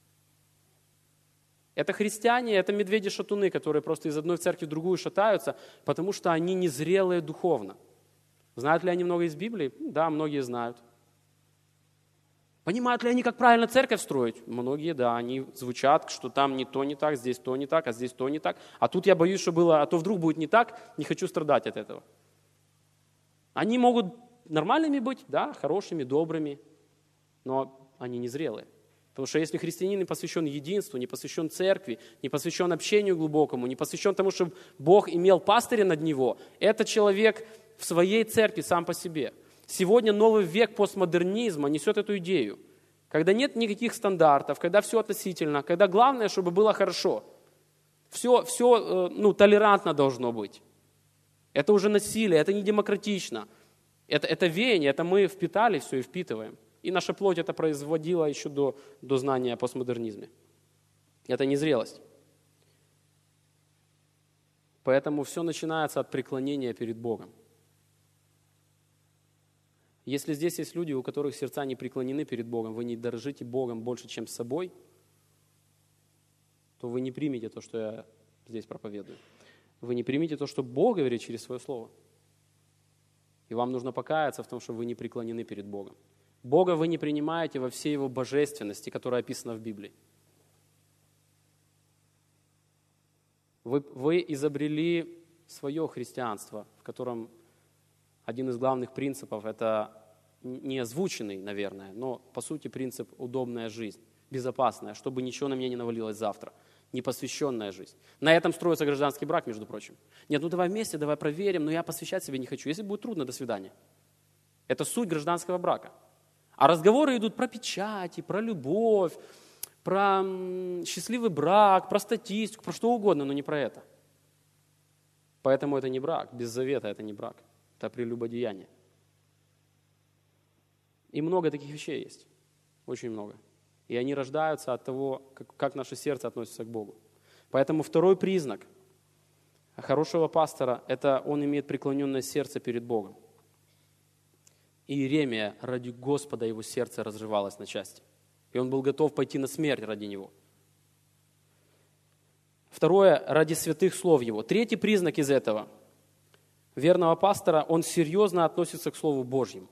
Это христиане, это медведи-шатуны, которые просто из одной церкви в другую шатаются, потому что они незрелые духовно. Знают ли они много из Библии? Да, многие знают. Понимают ли они, как правильно церковь строить? Многие, да, они звучат, что там не то не так, здесь то не так, а здесь то не так. А тут я боюсь, что было, а то вдруг будет не так, не хочу страдать от этого. Они могут нормальными быть, да, хорошими, добрыми, но они незрелые. Потому что если христианин не посвящен единству, не посвящен церкви, не посвящен общению глубокому, не посвящен тому, чтобы Бог имел пастыря над него, это человек в своей церкви сам по себе. Сегодня новый век постмодернизма несет эту идею. Когда нет никаких стандартов, когда все относительно, когда главное, чтобы было хорошо. Все толерантно должно быть. Это уже насилие, это не демократично. Это веяние, это мы впитали все и впитываем. И наша плоть это производила еще до знания о постмодернизме. Это незрелость. Поэтому все начинается от преклонения перед Богом. Если здесь есть люди, у которых сердца не преклонены перед Богом, вы не дорожите Богом больше, чем собой, то вы не примете то, что я здесь проповедую. Вы не примете то, что Бог говорит через свое слово. И вам нужно покаяться в том, что вы не преклонены перед Богом. Бога вы не принимаете во всей Его божественности, которая описана в Библии. Вы изобрели свое христианство, в котором один из главных принципов – это не озвученный, наверное, но по сути принцип «удобная жизнь», безопасная, чтобы ничего на меня не навалилось завтра, непосвященная жизнь. На этом строится гражданский брак, между прочим. Нет, ну давай вместе, давай проверим, но я посвящать себе не хочу. Если будет трудно, до свидания. Это суть гражданского брака. А разговоры идут про печати, про любовь, про счастливый брак, про статистику, про что угодно, но не про это. Поэтому это не брак, без завета это не брак, это прелюбодеяние. И много таких вещей есть, очень много. И они рождаются от того, как наше сердце относится к Богу. Поэтому второй признак хорошего пастора – это он имеет преклоненное сердце перед Богом. И Иеремия ради Господа его сердце разрывалось на части. И он был готов пойти на смерть ради него. Второе – ради святых слов его. Третий признак из этого верного пастора – он серьезно относится к Слову Божьему.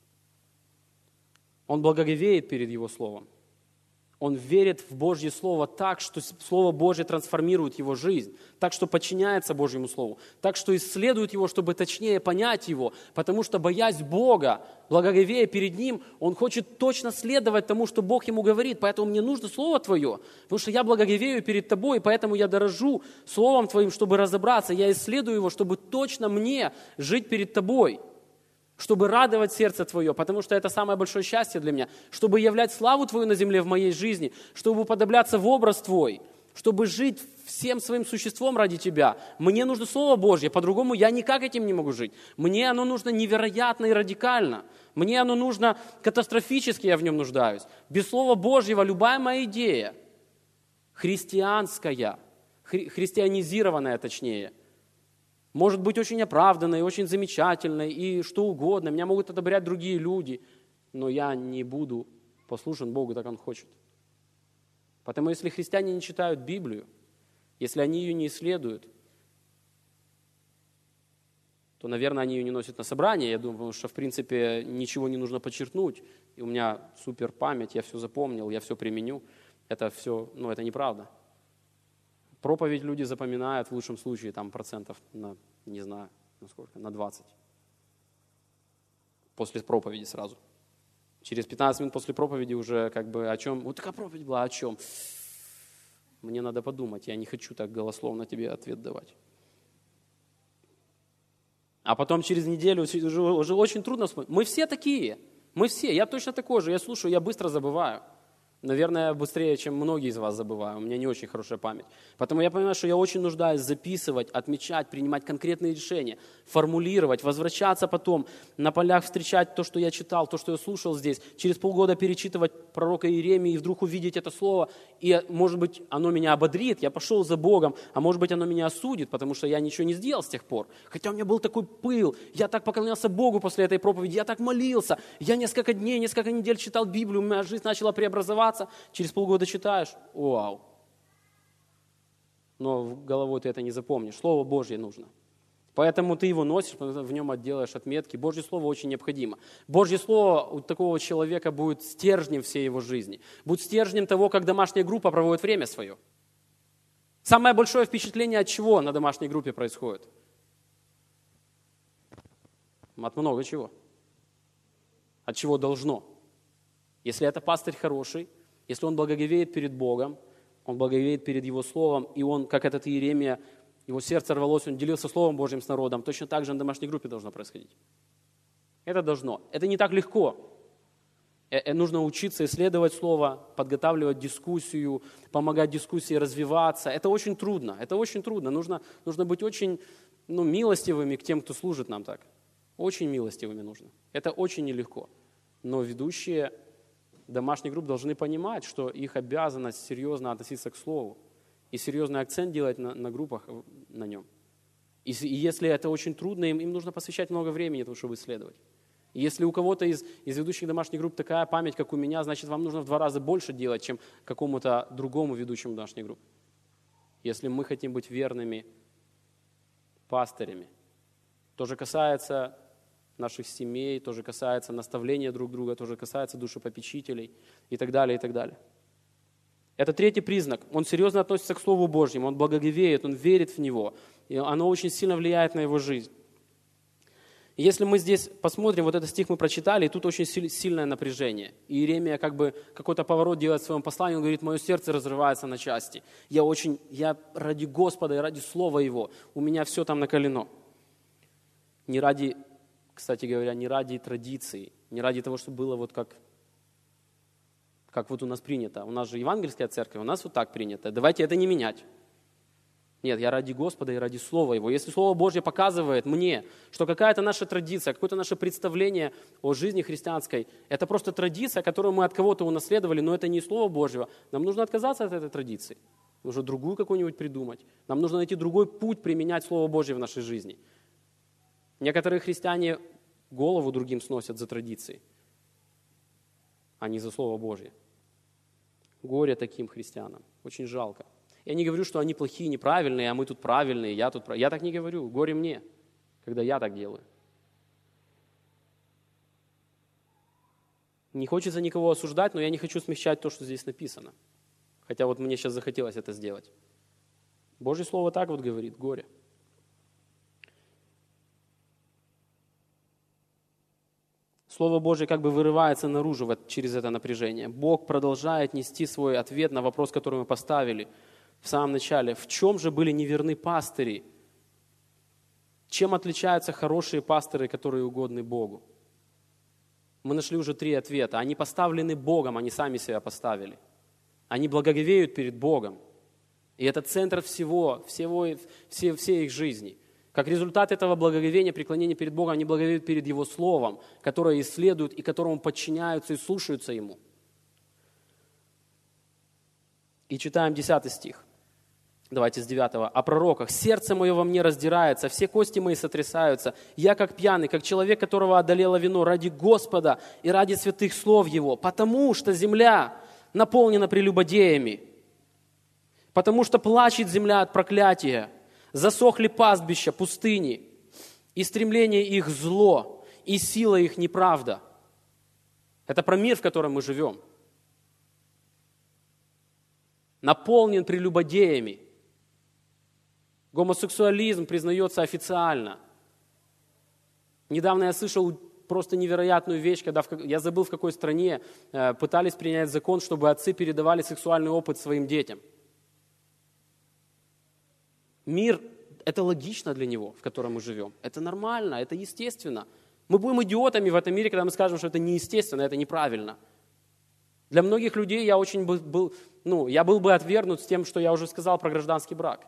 Он благоговеет перед Его Словом. Он верит в Божье Слово так, что Слово Божье трансформирует его жизнь, так, что подчиняется Божьему Слову, так, что исследует его, чтобы точнее понять его, потому что, боясь Бога, благоговея перед Ним, он хочет точно следовать тому, что Бог ему говорит, поэтому мне нужно Слово Твое, потому что я благоговею перед Тобой, поэтому я дорожу Словом Твоим, чтобы разобраться, я исследую его, чтобы точно мне жить перед Тобой, чтобы радовать сердце Твое, потому что это самое большое счастье для меня, чтобы являть славу Твою на земле в моей жизни, чтобы уподобляться в образ Твой, чтобы жить всем своим существом ради Тебя. Мне нужно Слово Божье, по-другому я никак этим не могу жить. Мне оно нужно невероятно и радикально. Мне оно нужно катастрофически, я в нем нуждаюсь. Без Слова Божьего любая моя идея, христианская, христианизированная точнее, может быть очень оправданной, очень замечательной и что угодно. Меня могут одобрять другие люди, но я не буду послушен Богу, так Он хочет. Потому если христиане не читают Библию, если они ее не исследуют, то, наверное, они ее не носят на собрание, я думаю, потому что, в принципе, ничего не нужно подчеркнуть, и у меня супер память, я все запомнил, я все применю. Это все, это неправда. Проповедь люди запоминают в лучшем случае там процентов на, не знаю, на сколько, на 20. После проповеди сразу. Через 15 минут после проповеди уже как бы о чем? Вот такая проповедь была, о чем? Мне надо подумать, я не хочу так голословно тебе ответ давать. А потом через неделю уже очень трудно вспомнить. Мы все такие, мы все, я точно такой же, я слушаю, я быстро забываю. Наверное, быстрее, чем многие из вас забываю. У меня не очень хорошая память. Поэтому я понимаю, что я очень нуждаюсь записывать, отмечать, принимать конкретные решения, формулировать, возвращаться потом, на полях встречать то, что я читал, то, что я слушал здесь, через полгода перечитывать пророка Иеремии и вдруг увидеть это слово, и, может быть, оно меня ободрит, я пошел за Богом, а может быть, оно меня осудит, потому что я ничего не сделал с тех пор. Хотя у меня был такой пыл, я так поклонялся Богу после этой проповеди, я так молился, я несколько дней, несколько недель читал Библию, моя жизнь начала преобразоваться. Через полгода читаешь, вау. Но головой ты это не запомнишь. Слово Божье нужно. Поэтому ты его носишь, в нем отделаешь отметки. Божье Слово очень необходимо. Божье Слово у такого человека будет стержнем всей его жизни. Будет стержнем того, как домашняя группа проводит время свое. Самое большое впечатление от чего на домашней группе происходит? От много чего. От чего должно. Если это пастырь хороший, если он благоговеет перед Богом, он благоговеет перед Его Словом, и он, как этот Иеремия, его сердце рвалось, он делился Словом Божьим с народом, точно так же на домашней группе должно происходить. Это должно. Это не так легко. Нужно учиться исследовать Слово, подготавливать дискуссию, помогать дискуссии развиваться. Это очень трудно. Это очень трудно. Нужно быть очень милостивыми к тем, кто служит нам так. Очень милостивыми нужно. Это очень нелегко. Но ведущие домашних групп должны понимать, что их обязанность серьезно относиться к Слову и серьезный акцент делать на группах на нем. И если это очень трудно, им нужно посвящать много времени, чтобы исследовать. И если у кого-то из ведущих домашних групп такая память, как у меня, значит, вам нужно в 2 раза больше делать, чем какому-то другому ведущему домашней группы. Если мы хотим быть верными пастырями. То же касается наших семей, тоже касается наставления друг друга, тоже касается душепопечителей и так далее, и так далее. Это третий признак. Он серьезно относится к Слову Божьему, он благоговеет, он верит в него, и оно очень сильно влияет на его жизнь. И если мы здесь посмотрим, вот этот стих мы прочитали, и тут очень сильное напряжение. И Иеремия как бы какой-то поворот делает в своем послании, он говорит: мое сердце разрывается на части. Я ради Господа и ради Слова Его, у меня все там накалено. Не ради, кстати говоря, не ради традиции, не ради того, чтобы было вот как вот у нас принято. У нас же евангельская церковь, у нас вот так принято. Давайте это не менять. Нет, я ради Господа и ради Слова Его. Если Слово Божье показывает мне, что какая-то наша традиция, какое-то наше представление о жизни христианской, это просто традиция, которую мы от кого-то унаследовали, но это не Слово Божьего, нам нужно отказаться от этой традиции. Нужно другую какую-нибудь придумать. Нам нужно найти другой путь применять Слово Божье в нашей жизни. Некоторые христиане голову другим сносят за традиции, а не за Слово Божье. Горе таким христианам. Очень жалко. Я не говорю, что они плохие, неправильные, а мы тут правильные, я тут правильный. Я так не говорю. Горе мне, когда я так делаю. Не хочется никого осуждать, но я не хочу смягчать то, что здесь написано. Хотя вот мне сейчас захотелось это сделать. Божье Слово так вот говорит: горе. Слово Божье как бы вырывается наружу через это напряжение. Бог продолжает нести свой ответ на вопрос, который мы поставили в самом начале. В чем же были неверны пастыри? Чем отличаются хорошие пастыры, которые угодны Богу? Мы нашли уже 3 ответа. Они поставлены Богом, они сами себя поставили. Они благоговеют перед Богом. И это центр всей их жизни. Как результат этого благоговения, преклонения перед Богом, они благоговеют перед Его Словом, которое исследуют и которому подчиняются и слушаются Ему. И читаем 10 стих. Давайте с 9. «О пророках. Сердце мое во мне раздирается, все кости мои сотрясаются. Я как пьяный, как человек, которого одолело вино, ради Господа и ради святых слов Его, потому что земля наполнена прелюбодеями, потому что плачет земля от проклятия, засохли пастбища, пустыни, и стремление их зло, и сила их неправда». Это про мир, в котором мы живем. Наполнен прелюбодеями. Гомосексуализм признается официально. Недавно я слышал просто невероятную вещь, когда, я забыл, в какой стране, пытались принять закон, чтобы отцы передавали сексуальный опыт своим детям. Мир – это логично для него, в котором мы живем. Это нормально, это естественно. Мы будем идиотами в этом мире, когда мы скажем, что это неестественно, это неправильно. Для многих людей я был бы отвергнут с тем, что я уже сказал про гражданский брак.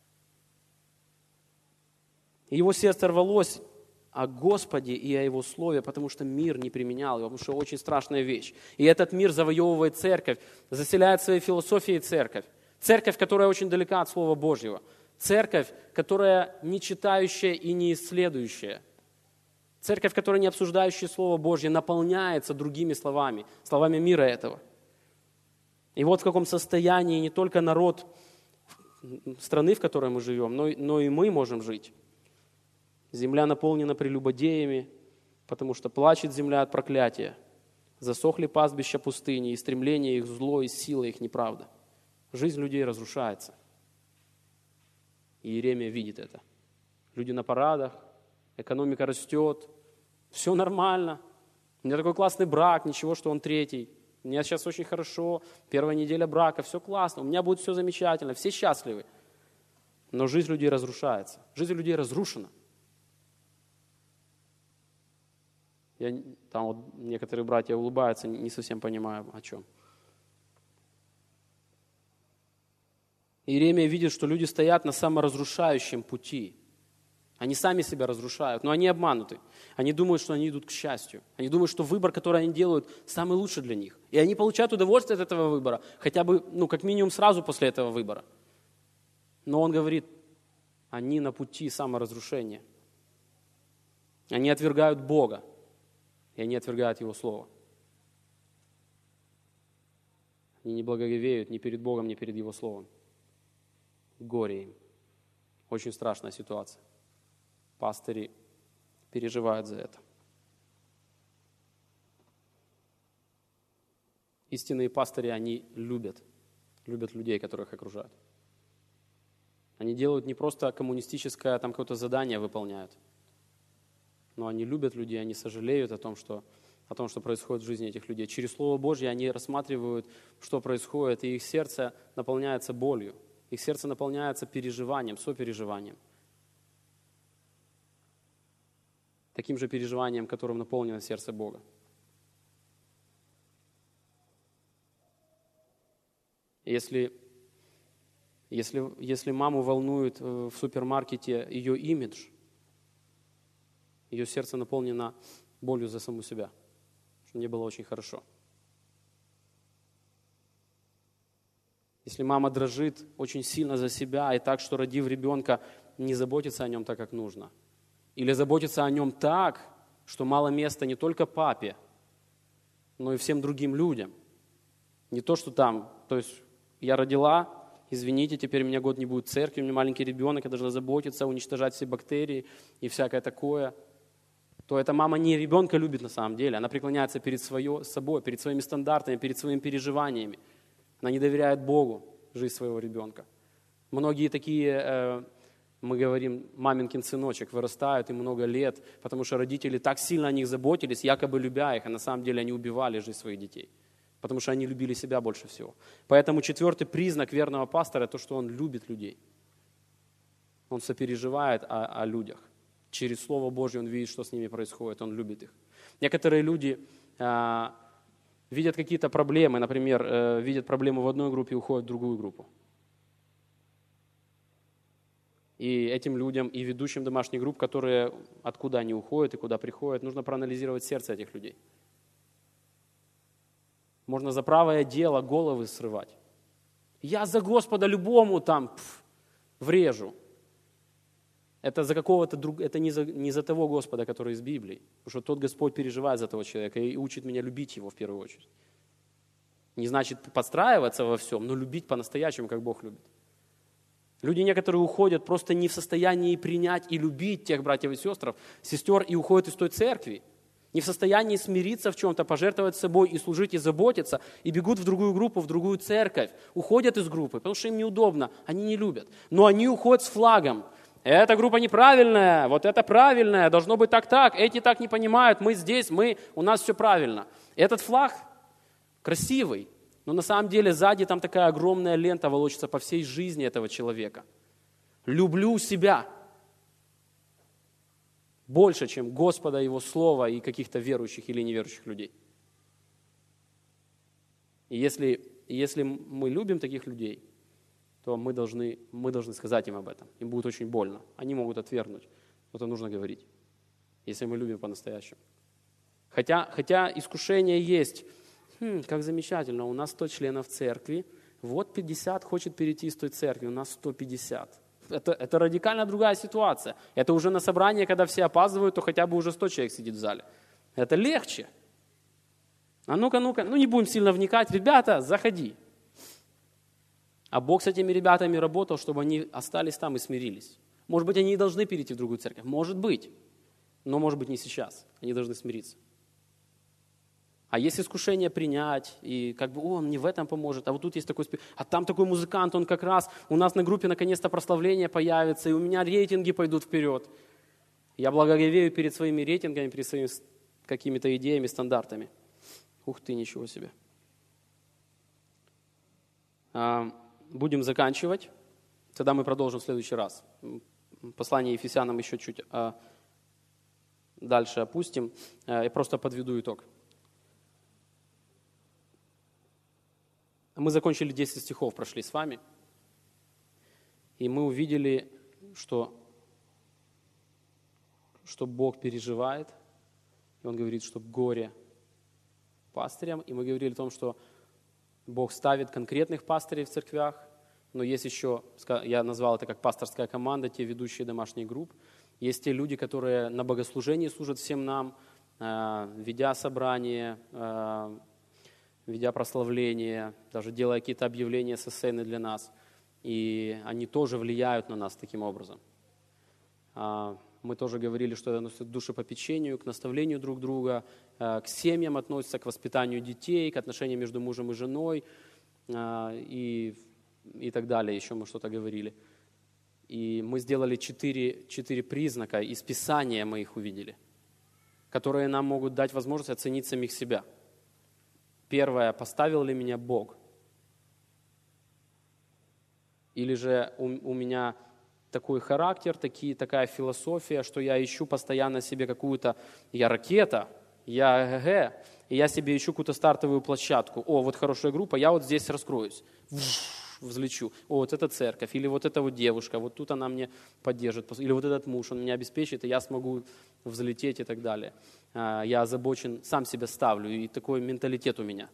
Его сердце рвалось о Господе и о Его Слове, потому что мир не применял его, потому что очень страшная вещь. И этот мир завоевывает церковь, заселяет своей философией церковь. Церковь, которая очень далека от Слова Божьего. Церковь, которая не читающая и не исследующая. Церковь, которая не обсуждающая Слово Божье, наполняется другими словами, словами мира этого. И вот в каком состоянии не только народ страны, в которой мы живем, но и мы можем жить. Земля наполнена прелюбодеями, потому что плачет земля от проклятия. Засохли пастбища пустыни, и стремление их зло, и сила их неправда. Жизнь людей разрушается. И Иеремия видит это. Люди на парадах, экономика растет, все нормально. У меня такой классный брак, ничего, что он третий. У меня сейчас очень хорошо, 1-я неделя брака, все классно, у меня будет все замечательно, все счастливы. Но жизнь людей разрушается, жизнь людей разрушена. Там вот некоторые братья улыбаются, не совсем понимаю, о чем. Иеремия видит, что люди стоят на саморазрушающем пути. Они сами себя разрушают, но они обмануты. Они думают, что они идут к счастью. Они думают, что выбор, который они делают, самый лучший для них. И они получают удовольствие от этого выбора, хотя бы, как минимум сразу после этого выбора. Но он говорит, они на пути саморазрушения. Они отвергают Бога, и они отвергают Его Слово. Они не благоговеют ни перед Богом, ни перед Его Словом. Горе им. Очень страшная ситуация. Пастыри переживают за это. Истинные пастыри, они любят людей, которых окружают. Они делают не просто коммунистическое там какое-то задание выполняют, но они любят людей, они сожалеют о том, что происходит в жизни этих людей. Через Слово Божье они рассматривают, что происходит, и их сердце наполняется болью, их сердце наполняется переживанием, сопереживанием. Таким же переживанием, которым наполнено сердце Бога. Если маму волнует в супермаркете ее имидж, ее сердце наполнено болью за саму себя, что не было очень хорошо. Если мама дрожит очень сильно за себя и так, что, родив ребенка, не заботится о нем так, как нужно, или заботится о нем так, что мало места не только папе, но и всем другим людям. Не то, что там, то есть я родила, извините, теперь у меня год не будет церкви, у меня маленький ребенок, я должна заботиться, уничтожать все бактерии и всякое такое, то эта мама не ребенка любит на самом деле, она преклоняется перед собой, перед своими стандартами, перед своими переживаниями. Она не доверяет Богу жизнь своего ребенка. Многие такие, мы говорим, маменькин сыночек, вырастают им много лет, потому что родители так сильно о них заботились, якобы любя их, а на самом деле они убивали жизнь своих детей. Потому что они любили себя больше всего. Поэтому 4-й признак верного пастора – то, что он любит людей. Он сопереживает о людях. Через Слово Божье он видит, что с ними происходит, он любит их. Некоторые люди видят какие-то проблемы, например, видят проблему в одной группе и уходят в другую группу. И этим людям, и ведущим домашних групп, которые откуда они уходят и куда приходят, нужно проанализировать сердце этих людей. Можно за правое дело головы срывать. Я за Господа любому там врежу. Это за какого-то это не за того Господа, который из Библии. Потому что тот Господь переживает за того человека и учит меня любить его в первую очередь. Не значит подстраиваться во всем, но любить по-настоящему, как Бог любит. Люди некоторые уходят просто не в состоянии принять и любить тех братьев и сестер и уходят из той церкви. Не в состоянии смириться в чем-то, пожертвовать собой и служить, и заботиться, и бегут в другую группу, в другую церковь, уходят из группы, потому что им неудобно, они не любят. Но они уходят с флагом. Эта группа неправильная, вот это правильная, должно быть так, эти так не понимают, мы здесь, у нас все правильно. Этот флаг красивый, но на самом деле сзади там такая огромная лента волочится по всей жизни этого человека. Люблю себя. Больше, чем Господа, Его Слова и каких-то верующих или неверующих людей. И если мы любим таких людей, то мы должны сказать им об этом. Им будет очень больно. Они могут отвергнуть. Но это нужно говорить, если мы любим по-настоящему. Хотя искушение есть. Как замечательно, у нас 100 членов церкви, вот 50 хочет перейти из той церкви, у нас 150. Это радикально другая ситуация. Это уже на собрании, когда все опаздывают, то хотя бы уже 100 человек сидит в зале. Это легче. А ну-ка, не будем сильно вникать. Ребята, заходи. А Бог с этими ребятами работал, чтобы они остались там и смирились. Может быть, они и должны перейти в другую церковь. Может быть. Но может быть не сейчас. Они должны смириться. А есть искушение принять, и он мне в этом поможет, а вот тут есть такой а там такой музыкант, он как раз, у нас на группе наконец-то прославление появится, и у меня рейтинги пойдут вперед. Я благоговею перед своими рейтингами, перед своими какими-то идеями, стандартами. Ух ты, ничего себе. Будем заканчивать, тогда мы продолжим в следующий раз. Послание Ефесянам еще чуть дальше опустим, и просто подведу итог. Мы закончили 10 стихов, прошли с вами, и мы увидели, что Бог переживает, и Он говорит, что горе пастырям, и мы говорили о том, что Бог ставит конкретных пастырей в церквях, но есть еще, я назвал это как пасторская команда, те ведущие домашних групп, есть те люди, которые на богослужении служат всем нам, ведя собрания, ведя прославление, даже делая какие-то объявления со сцены для нас. И они тоже влияют на нас таким образом. Мы тоже говорили, что это относится к душепопечению, к наставлению друг друга, к семьям относится, к воспитанию детей, к отношениям между мужем и женой и так далее. Еще мы что-то говорили. И мы сделали 4 признака, из Писания мы их увидели, которые нам могут дать возможность оценить самих себя. Первое, поставил ли меня Бог? Или же у меня такой характер, такая философия, что я ищу постоянно себе какую-то, я ракета, я и я себе ищу какую-то стартовую площадку. О, вот хорошая группа, я вот здесь раскроюсь, взлечу. О, вот эта церковь, или вот эта вот девушка, вот тут она мне поддержит, или вот этот муж, он меня обеспечит, и я смогу взлететь и так далее. Я озабочен, сам себя ставлю, и такой менталитет у меня.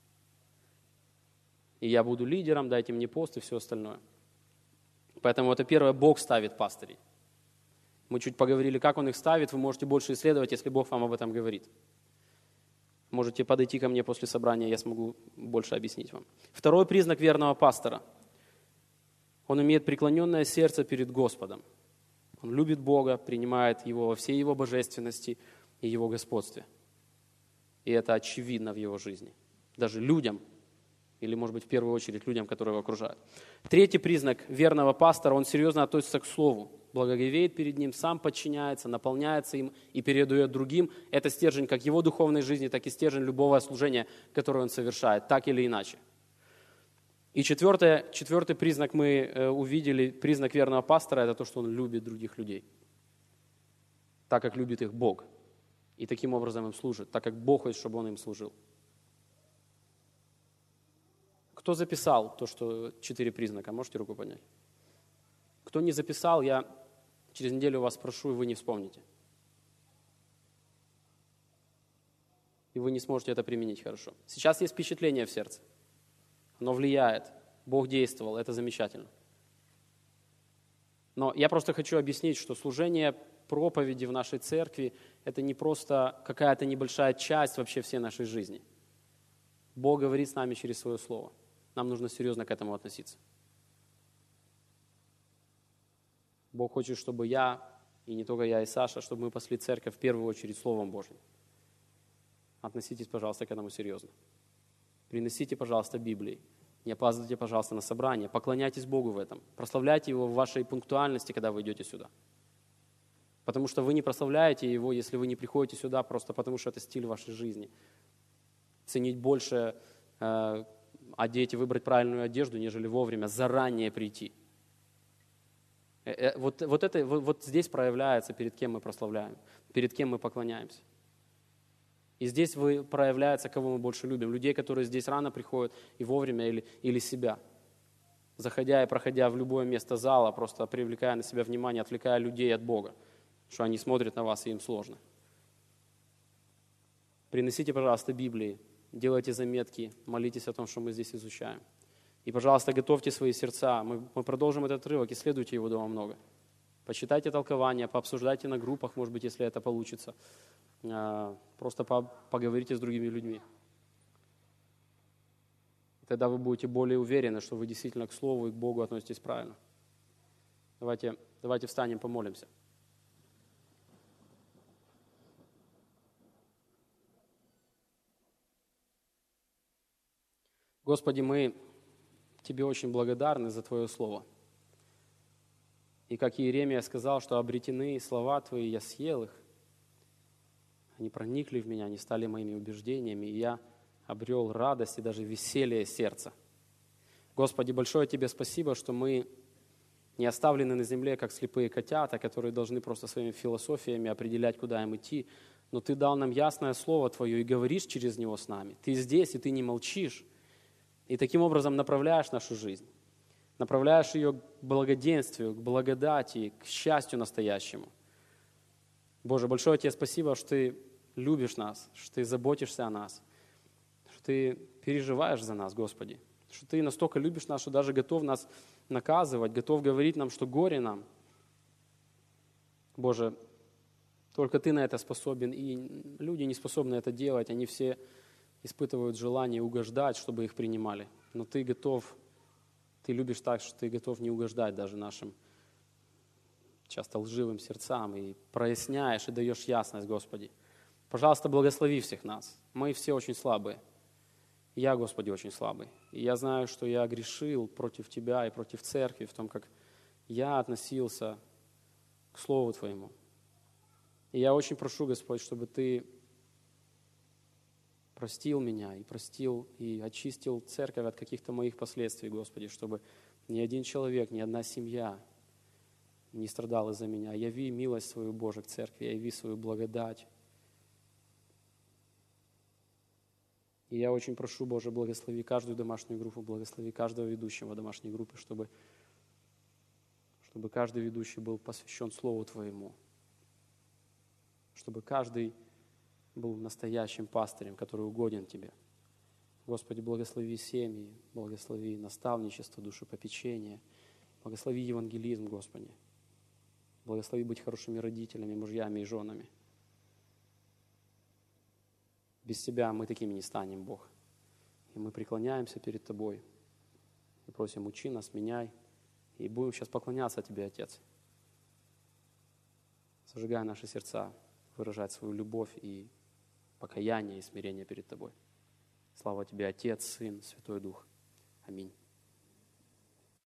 И я буду лидером, дайте мне пост и все остальное. Поэтому это первое, Бог ставит пастырей. Мы чуть поговорили, как Он их ставит, вы можете больше исследовать, если Бог вам об этом говорит. Можете подойти ко мне после собрания, я смогу больше объяснить вам. Второй признак верного пастора. Он имеет преклоненное сердце перед Господом. Он любит Бога, принимает Его во всей Его божественности и Его господстве. И это очевидно в его жизни. Даже людям, или, может быть, в первую очередь людям, которые его окружают. Третий признак верного пастора, он серьезно относится к слову, благоговеет перед ним, сам подчиняется, наполняется им и передает другим. Это стержень как его духовной жизни, так и стержень любого служения, которое он совершает, так или иначе. И четвертый признак мы увидели, признак верного пастора, это то, что он любит других людей, так как любит их Бог. И таким образом им служит, так как Бог хочет, чтобы он им служил. Кто записал то, что 4 признака? Можете руку поднять? Кто не записал, я через неделю вас спрошу, и вы не вспомните. И вы не сможете это применить хорошо. Сейчас есть впечатление в сердце. Оно влияет. Бог действовал, это замечательно. Но я просто хочу объяснить, что служение проповеди в нашей церкви – это не просто какая-то небольшая часть вообще всей нашей жизни. Бог говорит с нами через свое слово. Нам нужно серьезно к этому относиться. Бог хочет, чтобы я, и не только я, и Саша, чтобы мы пасли церковь в первую очередь Словом Божьим. Относитесь, пожалуйста, к этому серьезно. Приносите, пожалуйста, Библии. Не опаздывайте, пожалуйста, на собрание. Поклоняйтесь Богу в этом. Прославляйте Его в вашей пунктуальности, когда вы идете сюда. Потому что вы не прославляете Его, если вы не приходите сюда, просто потому что это стиль вашей жизни. Ценить больше, одеть и выбрать правильную одежду, нежели вовремя, заранее прийти. Вот здесь проявляется, перед кем мы прославляем, перед кем мы поклоняемся. И здесь проявляется, кого мы больше любим. Людей, которые здесь рано приходят и вовремя, или себя. Заходя и проходя в любое место зала, просто привлекая на себя внимание, отвлекая людей от Бога, что они смотрят на вас, и им сложно. Приносите, пожалуйста, Библии, делайте заметки, молитесь о том, что мы здесь изучаем. И, пожалуйста, готовьте свои сердца. Мы продолжим этот отрывок, исследуйте его дома много. Почитайте толкования, пообсуждайте на группах, может быть, если это получится. Просто поговорите с другими людьми. Тогда вы будете более уверены, что вы действительно к Слову и к Богу относитесь правильно. Давайте встанем, помолимся. Господи, мы Тебе очень благодарны за Твое Слово. И как Иеремия сказал, что обретены слова Твои, я съел их. Они проникли в меня, они стали моими убеждениями, и я обрел радость и даже веселье сердца. Господи, большое Тебе спасибо, что мы не оставлены на земле, как слепые котята, которые должны просто своими философиями определять, куда им идти, но Ты дал нам ясное Слово Твое и говоришь через него с нами. Ты здесь, и Ты не молчишь. И таким образом направляешь нашу жизнь, направляешь ее к благоденствию, к благодати, к счастью настоящему. Боже, большое Тебе спасибо, что Ты любишь нас, что Ты заботишься о нас, что Ты переживаешь за нас, Господи, что Ты настолько любишь нас, что даже готов нас наказывать, готов говорить нам, что горе нам. Боже, только Ты на это способен, и люди не способны это делать, они все испытывают желание угождать, чтобы их принимали. Но Ты готов, Ты любишь так, что Ты готов не угождать даже нашим часто лживым сердцам, и проясняешь, и даешь ясность, Господи. Пожалуйста, благослови всех нас. Мы все очень слабые. Я, Господи, очень слабый. И я знаю, что я грешил против Тебя и против Церкви в том, как я относился к Слову Твоему. И я очень прошу, Господь, чтобы Ты простил меня и простил и очистил Церковь от каких-то моих последствий, Господи, чтобы ни один человек, ни одна семья не страдал из-за меня. Яви милость свою, Боже, к Церкви, яви свою благодать. И я очень прошу, Боже, благослови каждую домашнюю группу, благослови каждого ведущего домашней группы, чтобы каждый ведущий был посвящен Слову Твоему, чтобы каждый был настоящим пастырем, который угоден Тебе. Господи, благослови семьи, благослови наставничество, душепопечение, благослови евангелизм, Господи. Благослови быть хорошими родителями, мужьями и женами. Без Тебя мы такими не станем, Бог. И мы преклоняемся перед Тобой и просим, учи нас, меняй. И будем сейчас поклоняться Тебе, Отец. Зажигай наши сердца, выражать свою любовь и покаяние и смирение перед Тобой. Слава Тебе, Отец, Сын, Святой Дух. Аминь.